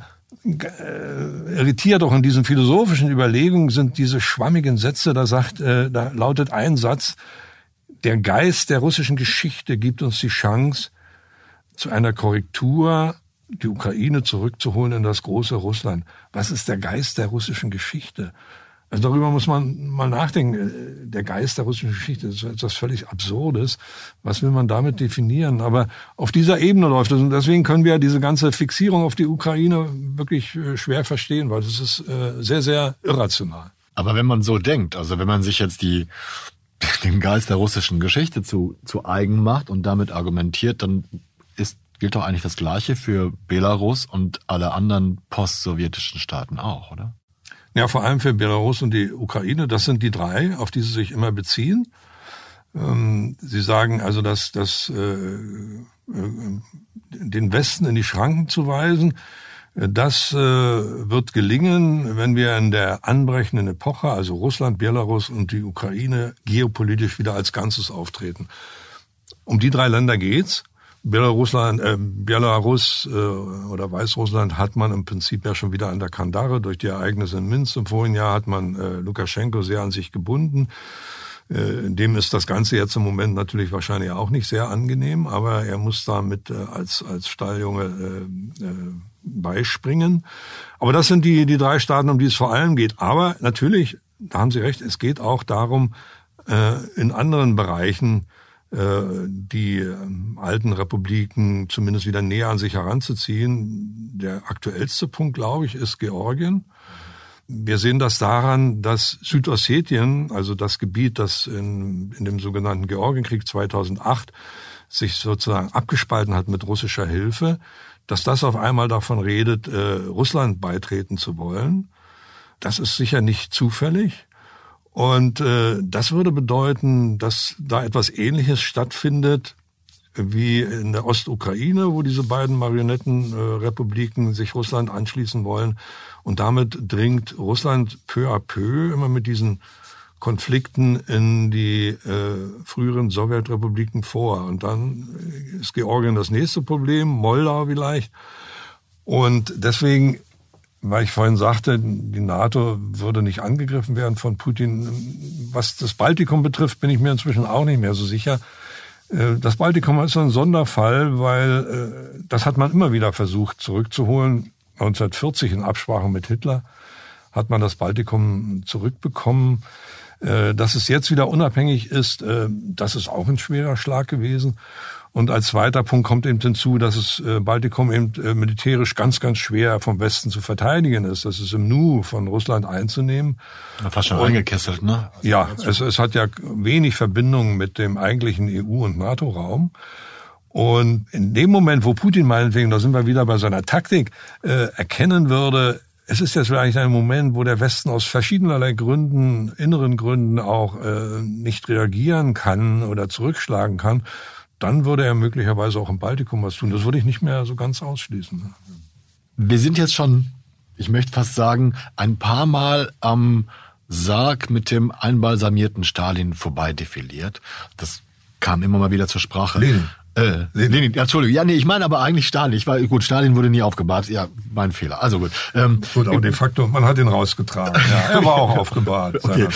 irritiert, auch in diesen philosophischen Überlegungen, sind diese schwammigen Sätze. Da lautet ein Satz: Der Geist der russischen Geschichte gibt uns die Chance zu einer Korrektur, die Ukraine zurückzuholen in das große Russland. Was ist der Geist der russischen Geschichte? Also darüber muss man mal nachdenken. Der Geist der russischen Geschichte ist etwas völlig Absurdes. Was will man damit definieren? Aber auf dieser Ebene läuft es. Und deswegen können wir diese ganze Fixierung auf die Ukraine wirklich schwer verstehen, weil das ist sehr, sehr irrational. Aber wenn man so denkt, also wenn man sich jetzt den Geist der russischen Geschichte zu eigen macht und damit argumentiert, dann gilt doch eigentlich das Gleiche für Belarus und alle anderen post-sowjetischen Staaten auch, oder? Ja, vor allem für Belarus und die Ukraine. Das sind die 3, auf die sie sich immer beziehen. Sie sagen also, dass den Westen in die Schranken zu weisen, das wird gelingen, wenn wir in der anbrechenden Epoche, also Russland, Belarus und die Ukraine, geopolitisch wieder als Ganzes auftreten. Um die 3 Länder geht's. Belarus oder Weißrussland hat man im Prinzip ja schon wieder an der Kandare. Durch die Ereignisse in Minsk im vorigen Jahr hat man Lukaschenko sehr an sich gebunden. Dem ist das Ganze jetzt im Moment natürlich wahrscheinlich auch nicht sehr angenehm, aber er muss damit als Stalljunge beispringen. Aber das sind die 3 Staaten, um die es vor allem geht. Aber natürlich, da haben Sie recht, es geht auch darum, in anderen Bereichen die alten Republiken zumindest wieder näher an sich heranzuziehen. Der aktuellste Punkt, glaube ich, ist Georgien. Wir sehen das daran, dass Südossetien, also das Gebiet, das in dem sogenannten Georgienkrieg 2008 sich sozusagen abgespalten hat mit russischer Hilfe, dass das auf einmal davon redet, Russland beitreten zu wollen. Das ist sicher nicht zufällig. Und das würde bedeuten, dass da etwas Ähnliches stattfindet wie in der Ostukraine, wo diese beiden Marionettenrepubliken sich Russland anschließen wollen. Und damit dringt Russland peu à peu immer mit diesen Konflikten in die früheren Sowjetrepubliken vor. Und dann ist Georgien das nächste Problem, Moldau vielleicht. Und deswegen, weil ich vorhin sagte, die NATO würde nicht angegriffen werden von Putin. Was das Baltikum betrifft, bin ich mir inzwischen auch nicht mehr so sicher. Das Baltikum ist so ein Sonderfall, weil das hat man immer wieder versucht zurückzuholen. 1940 in Absprache mit Hitler hat man das Baltikum zurückbekommen. Dass es jetzt wieder unabhängig ist, das ist auch ein schwerer Schlag gewesen. Und als zweiter Punkt kommt eben hinzu, dass es Baltikum eben militärisch ganz, ganz schwer vom Westen zu verteidigen ist. Das ist im Nu von Russland einzunehmen. Fast schon eingekesselt, ne? Ja, es hat ja wenig Verbindung mit dem eigentlichen EU- und NATO-Raum. Und in dem Moment, wo Putin meinetwegen, da sind wir wieder bei seiner Taktik, erkennen würde, es ist jetzt vielleicht ein Moment, wo der Westen aus verschiedenerlei Gründen, inneren Gründen auch nicht reagieren kann oder zurückschlagen kann, dann würde er möglicherweise auch im Baltikum was tun. Das würde ich nicht mehr so ganz ausschließen. Wir sind jetzt schon, ich möchte fast sagen, ein paar Mal am Sarg mit dem einbalsamierten Stalin vorbei defiliert. Das kam immer mal wieder zur Sprache. Lenin, ja, Entschuldigung. Ja, nee, ich meine aber eigentlich Stalin. Stalin wurde nie aufgebahrt. Ja, mein Fehler. Also gut. Gut, aber de facto, man hat ihn rausgetragen. Ja, er war auch aufgebahrt. Okay.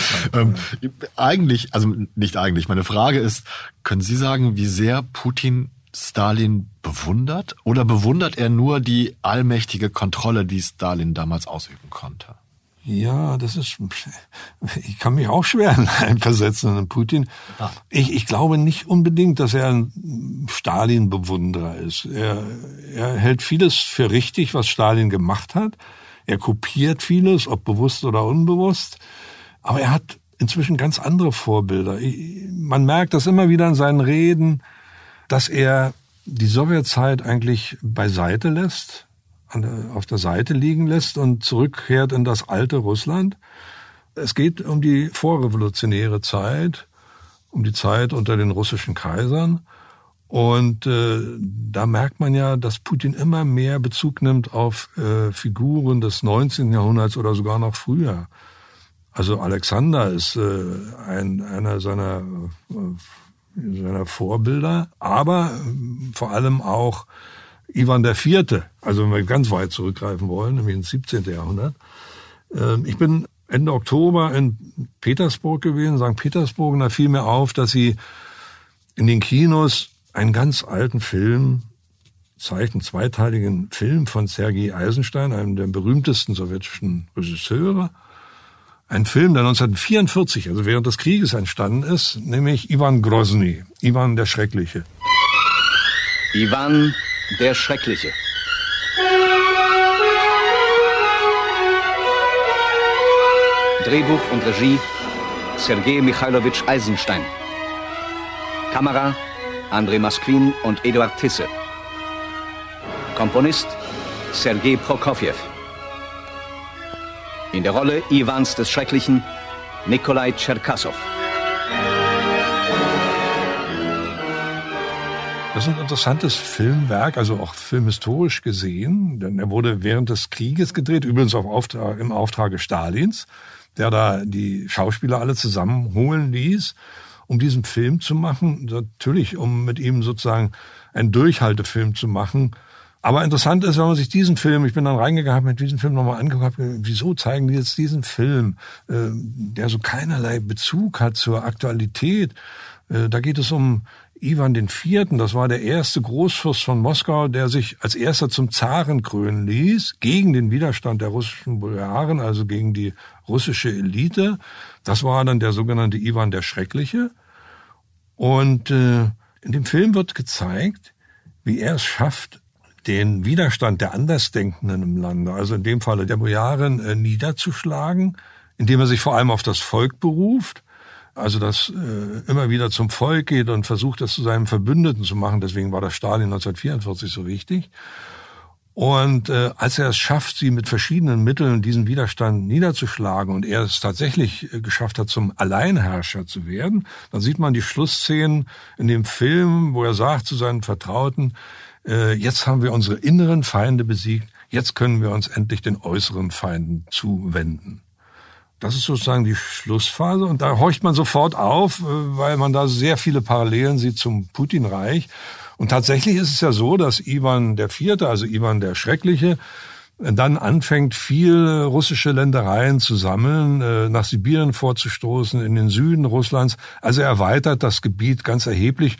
Meine Frage ist, können Sie sagen, wie sehr Putin Stalin bewundert? Oder bewundert er nur die allmächtige Kontrolle, die Stalin damals ausüben konnte? Ja, ich kann mich auch schwer hineinversetzen in Putin. Ich glaube nicht unbedingt, dass er ein Stalin-Bewunderer ist. Er hält vieles für richtig, was Stalin gemacht hat. Er kopiert vieles, ob bewusst oder unbewusst. Aber er hat inzwischen ganz andere Vorbilder. Man merkt das immer wieder in seinen Reden, dass er die Sowjetzeit eigentlich beiseite lässt, auf der Seite liegen lässt und zurückkehrt in das alte Russland. Es geht um die vorrevolutionäre Zeit, um die Zeit unter den russischen Kaisern. Und da merkt man ja, dass Putin immer mehr Bezug nimmt auf Figuren des 19. Jahrhunderts oder sogar noch früher. Also Alexander ist einer seiner Vorbilder, aber vor allem auch Ivan IV., also wenn wir ganz weit zurückgreifen wollen, nämlich ins 17. Jahrhundert. Ich bin Ende Oktober in Petersburg gewesen, St. Petersburg, und da fiel mir auf, dass sie in den Kinos einen ganz alten Film zeigten, zweiteiligen Film von Sergei Eisenstein, einem der berühmtesten sowjetischen Regisseure. Ein Film, der 1944, also während des Krieges entstanden ist, nämlich Ivan Grozny, Ivan der Schreckliche. Ivan der Schreckliche. Drehbuch und Regie Sergei Michailowitsch Eisenstein. Kamera Andrei Masquin und Eduard Tisse. Komponist Sergei Prokofjew. In der Rolle Iwans des Schrecklichen Nikolai Tscherkassow. Das ist ein interessantes Filmwerk, also auch filmhistorisch gesehen, denn er wurde während des Krieges gedreht, übrigens im Auftrage Stalins, der da die Schauspieler alle zusammenholen ließ, um diesen Film zu machen, natürlich um mit ihm sozusagen einen Durchhaltefilm zu machen. Aber interessant ist, wenn man sich diesen Film, ich bin dann reingegangen, habe mir diesen Film nochmal angeguckt, wieso zeigen die jetzt diesen Film, der so keinerlei Bezug hat zur Aktualität. Da geht es um Ivan IV., das war der erste Großfürst von Moskau, der sich als erster zum Zaren krönen ließ, gegen den Widerstand der russischen Bulgaren, also gegen die russische Elite. Das war dann der sogenannte Ivan der Schreckliche. Und in dem Film wird gezeigt, wie er es schafft, den Widerstand der Andersdenkenden im Lande, also in dem Falle der Bojaren, niederzuschlagen, indem er sich vor allem auf das Volk beruft, also das immer wieder zum Volk geht und versucht, das zu seinem Verbündeten zu machen. Deswegen war das Stalin 1944 so wichtig. Und als er es schafft, sie mit verschiedenen Mitteln diesen Widerstand niederzuschlagen und er es tatsächlich geschafft hat, zum Alleinherrscher zu werden, dann sieht man die Schlussszenen in dem Film, wo er sagt zu seinen Vertrauten, jetzt haben wir unsere inneren Feinde besiegt, jetzt können wir uns endlich den äußeren Feinden zuwenden. Das ist sozusagen die Schlussphase und da horcht man sofort auf, weil man da sehr viele Parallelen sieht zum Putinreich. Und tatsächlich ist es ja so, dass Ivan IV., also Ivan der Schreckliche, dann anfängt, viel russische Ländereien zu sammeln, nach Sibirien vorzustoßen, in den Süden Russlands. Also er erweitert das Gebiet ganz erheblich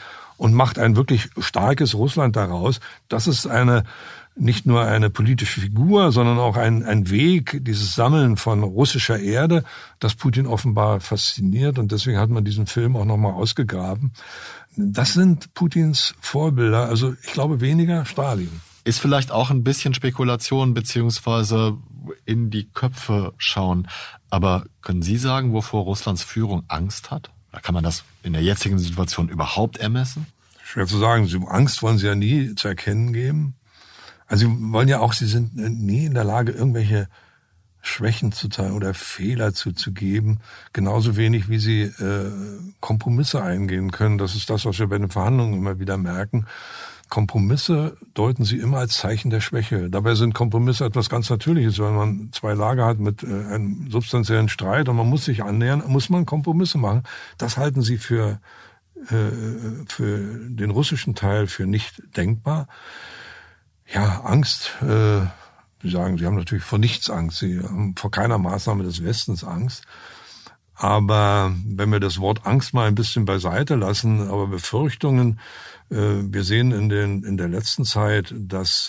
und macht ein wirklich starkes Russland daraus. Das ist nicht nur eine politische Figur, sondern auch ein Weg, dieses Sammeln von russischer Erde, das Putin offenbar fasziniert. Und deswegen hat man diesen Film auch nochmal ausgegraben. Das sind Putins Vorbilder. Also ich glaube weniger Stalin. Ist vielleicht auch ein bisschen Spekulation beziehungsweise in die Köpfe schauen. Aber können Sie sagen, wovor Russlands Führung Angst hat? Oder kann man das in der jetzigen Situation überhaupt ermessen? Schwer zu sagen. Angst wollen Sie ja nie zu erkennen geben. Also sie sind nie in der Lage, irgendwelche Schwächen zu teilen oder Fehler zuzugeben. Genauso wenig, wie sie Kompromisse eingehen können. Das ist das, was wir bei den Verhandlungen immer wieder merken. Kompromisse deuten sie immer als Zeichen der Schwäche. Dabei sind Kompromisse etwas ganz Natürliches. Wenn man zwei Lager hat mit einem substanziellen Streit und man muss sich annähern, muss man Kompromisse machen. Das halten sie für den russischen Teil für nicht denkbar. Ja, Angst, Sie haben natürlich vor nichts Angst. Sie haben vor keiner Maßnahme des Westens Angst. Aber wenn wir das Wort Angst mal ein bisschen beiseite lassen, aber Befürchtungen, wir sehen in der letzten Zeit, dass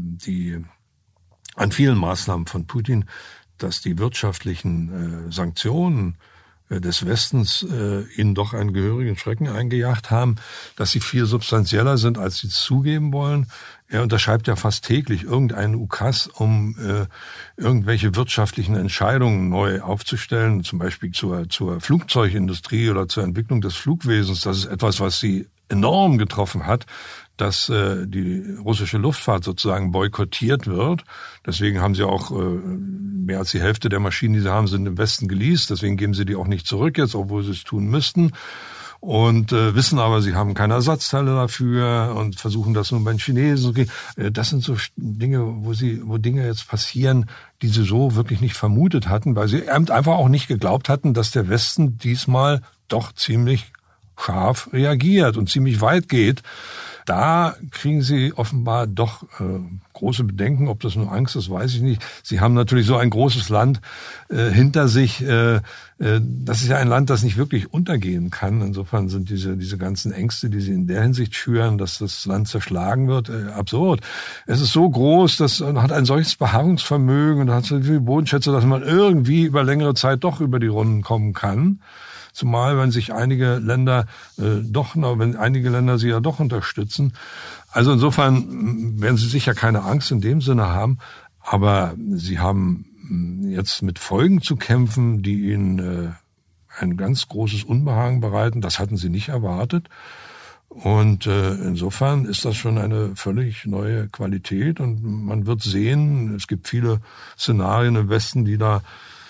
an vielen Maßnahmen von Putin, dass die wirtschaftlichen Sanktionen des Westens ihnen doch einen gehörigen Schrecken eingejagt haben, dass sie viel substanzieller sind, als sie zugeben wollen. Er unterschreibt ja fast täglich irgendeinen Ukas, um irgendwelche wirtschaftlichen Entscheidungen neu aufzustellen, zum Beispiel zur Flugzeugindustrie oder zur Entwicklung des Flugwesens. Das ist etwas, was sie enorm getroffen hat, dass die russische Luftfahrt sozusagen boykottiert wird. Deswegen haben sie auch mehr als die Hälfte der Maschinen, die sie haben, sind im Westen geleast. Deswegen geben sie die auch nicht zurück jetzt, obwohl sie es tun müssten. Und wissen aber, sie haben keine Ersatzteile dafür und versuchen das nun bei den Chinesen. Das sind so Dinge, wo Dinge jetzt passieren, die sie so wirklich nicht vermutet hatten, weil sie einfach auch nicht geglaubt hatten, dass der Westen diesmal doch ziemlich scharf reagiert und ziemlich weit geht. Da kriegen sie offenbar doch große Bedenken. Ob das nur Angst ist, weiß ich nicht. Sie haben natürlich so ein großes Land hinter sich. Das ist ja ein Land, das nicht wirklich untergehen kann. Insofern sind diese ganzen Ängste, die sie in der Hinsicht schüren, dass das Land zerschlagen wird, absurd. Es ist so groß, das hat ein solches Beharrungsvermögen und hat so viele Bodenschätze, dass man irgendwie über längere Zeit doch über die Runden kommen kann. Zumal, wenn einige Länder sie ja doch unterstützen. Also insofern werden sie sicher keine Angst in dem Sinne haben, aber sie haben jetzt mit Folgen zu kämpfen, die ihnen ein ganz großes Unbehagen bereiten. Das hatten sie nicht erwartet. Und insofern ist das schon eine völlig neue Qualität und man wird sehen, es gibt viele Szenarien im Westen, die da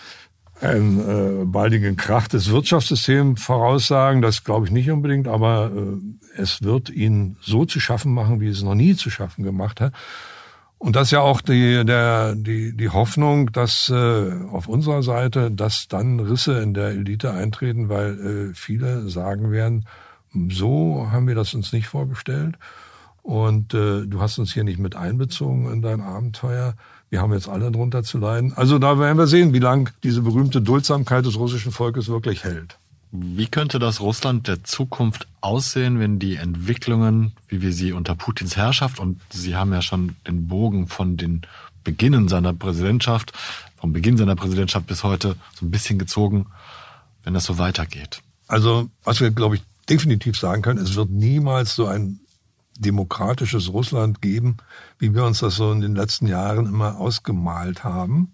einen baldigen Krach des Wirtschaftssystems voraussagen. Das glaube ich nicht unbedingt, aber es wird ihn so zu schaffen machen, wie es noch nie zu schaffen gemacht hat. Und das ist ja auch die Hoffnung, dass auf unserer Seite, dass dann Risse in der Elite eintreten, weil viele sagen werden, so haben wir das uns nicht vorgestellt und du hast uns hier nicht mit einbezogen in dein Abenteuer. Wir haben jetzt alle drunter zu leiden. Also da werden wir sehen, wie lang diese berühmte Duldsamkeit des russischen Volkes wirklich hält. Wie könnte das Russland der Zukunft aussehen, wenn die Entwicklungen, wie wir sie unter Putins Herrschaft, und Sie haben ja schon den Bogen von den Beginn seiner Präsidentschaft bis heute so ein bisschen gezogen, wenn das so weitergeht? Also was wir, glaube ich, definitiv sagen können, es wird niemals so ein demokratisches Russland geben, wie wir uns das so in den letzten Jahren immer ausgemalt haben.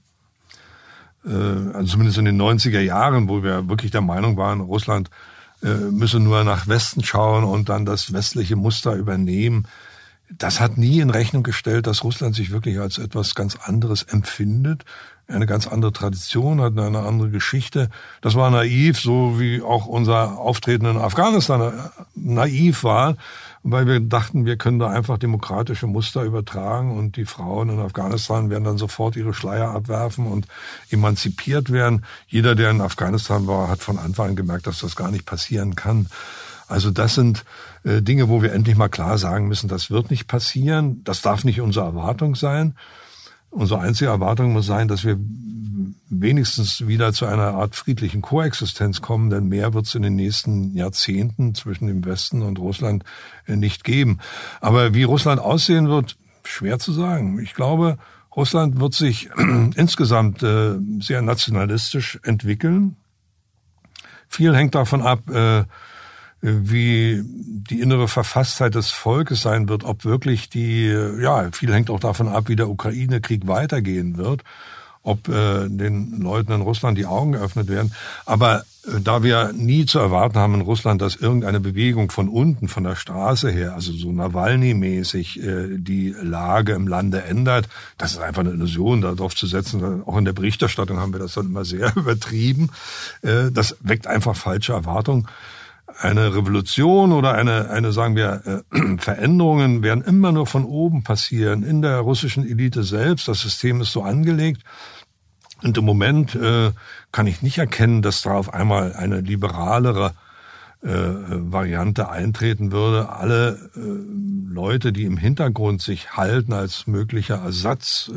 Also zumindest in den 90er Jahren, wo wir wirklich der Meinung waren, Russland müsse nur nach Westen schauen und dann das westliche Muster übernehmen. Das hat nie in Rechnung gestellt, dass Russland sich wirklich als etwas ganz anderes empfindet, eine ganz andere Tradition hat, eine andere Geschichte. Das war naiv, so wie auch unser Auftreten in Afghanistan naiv war, weil wir dachten, wir können da einfach demokratische Muster übertragen und die Frauen in Afghanistan werden dann sofort ihre Schleier abwerfen und emanzipiert werden. Jeder, der in Afghanistan war, hat von Anfang an gemerkt, dass das gar nicht passieren kann. Also das sind Dinge, wo wir endlich mal klar sagen müssen, das wird nicht passieren, das darf nicht unsere Erwartung sein. Unsere einzige Erwartung muss sein, dass wir wenigstens wieder zu einer Art friedlichen Koexistenz kommen, denn mehr wird es in den nächsten Jahrzehnten zwischen dem Westen und Russland nicht geben. Aber wie Russland aussehen wird, schwer zu sagen. Ich glaube, Russland wird sich insgesamt sehr nationalistisch entwickeln. Viel hängt davon ab, wie die innere Verfasstheit des Volkes sein wird, ob wirklich viel hängt auch davon ab, wie der Ukraine-Krieg weitergehen wird, ob den Leuten in Russland die Augen geöffnet werden. Aber da wir nie zu erwarten haben in Russland, dass irgendeine Bewegung von unten, von der Straße her, also so Nawalny-mäßig, die Lage im Lande ändert, das ist einfach eine Illusion, darauf zu setzen. Auch in der Berichterstattung haben wir das dann immer sehr übertrieben. Das weckt einfach falsche Erwartungen. Eine Revolution oder eine sagen wir, Veränderungen werden immer nur von oben passieren, in der russischen Elite selbst. Das System ist so angelegt. Und im Moment kann ich nicht erkennen, dass da auf einmal eine liberalere Variante eintreten würde. Alle Leute, die im Hintergrund sich halten als möglicher Ersatz,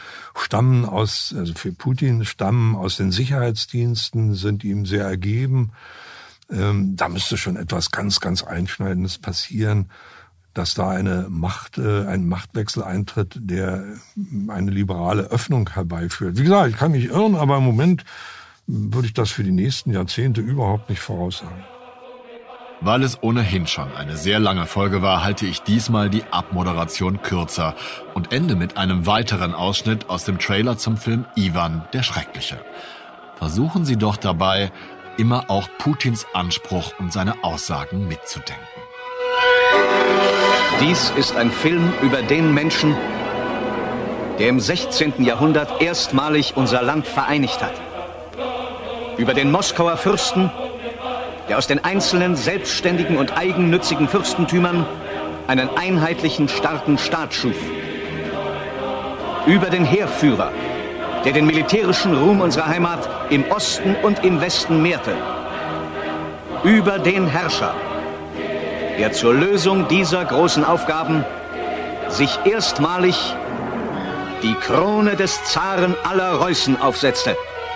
für Putin stammen aus den Sicherheitsdiensten, sind ihm sehr ergeben. Da müsste schon etwas ganz, ganz Einschneidendes passieren, dass da ein Machtwechsel eintritt, der eine liberale Öffnung herbeiführt. Wie gesagt, ich kann mich irren, aber im Moment würde ich das für die nächsten Jahrzehnte überhaupt nicht voraussagen. Weil es ohnehin schon eine sehr lange Folge war, halte ich diesmal die Abmoderation kürzer und ende mit einem weiteren Ausschnitt aus dem Trailer zum Film Iwan der Schreckliche. Versuchen Sie doch dabei, immer auch Putins Anspruch und seine Aussagen mitzudenken. Dies ist ein Film über den Menschen, der im 16. Jahrhundert erstmalig unser Land vereinigt hat. Über den Moskauer Fürsten, der aus den einzelnen selbstständigen und eigennützigen Fürstentümern einen einheitlichen, starken Staat schuf. Über den Heerführer, der den militärischen Ruhm unserer Heimat im Osten und im Westen mehrte. Über den Herrscher, der zur Lösung dieser großen Aufgaben sich erstmalig die Krone des Zaren aller Reußen aufsetzte.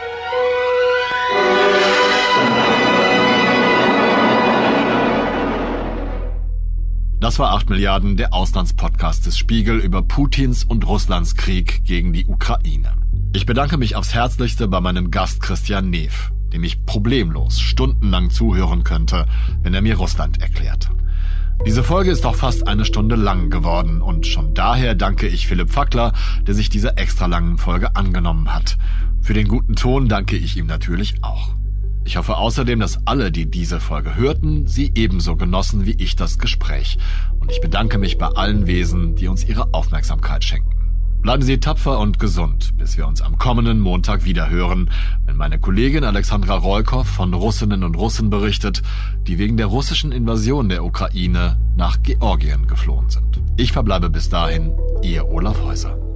Das war 8 Milliarden, der Auslandspodcast des Spiegel über Putins und Russlands Krieg gegen die Ukraine. Ich bedanke mich aufs Herzlichste bei meinem Gast Christian Neff, dem ich problemlos stundenlang zuhören könnte, wenn er mir Russland erklärt. Diese Folge ist auch fast eine Stunde lang geworden und schon daher danke ich Philipp Fackler, der sich dieser extra langen Folge angenommen hat. Für den guten Ton danke ich ihm natürlich auch. Ich hoffe außerdem, dass alle, die diese Folge hörten, sie ebenso genossen wie ich das Gespräch. Und ich bedanke mich bei allen Wesen, die uns ihre Aufmerksamkeit schenken. Bleiben Sie tapfer und gesund, bis wir uns am kommenden Montag wieder hören, wenn meine Kollegin Alexandra Rollkoff von Russinnen und Russen berichtet, die wegen der russischen Invasion der Ukraine nach Georgien geflohen sind. Ich verbleibe bis dahin, Ihr Olaf Häuser.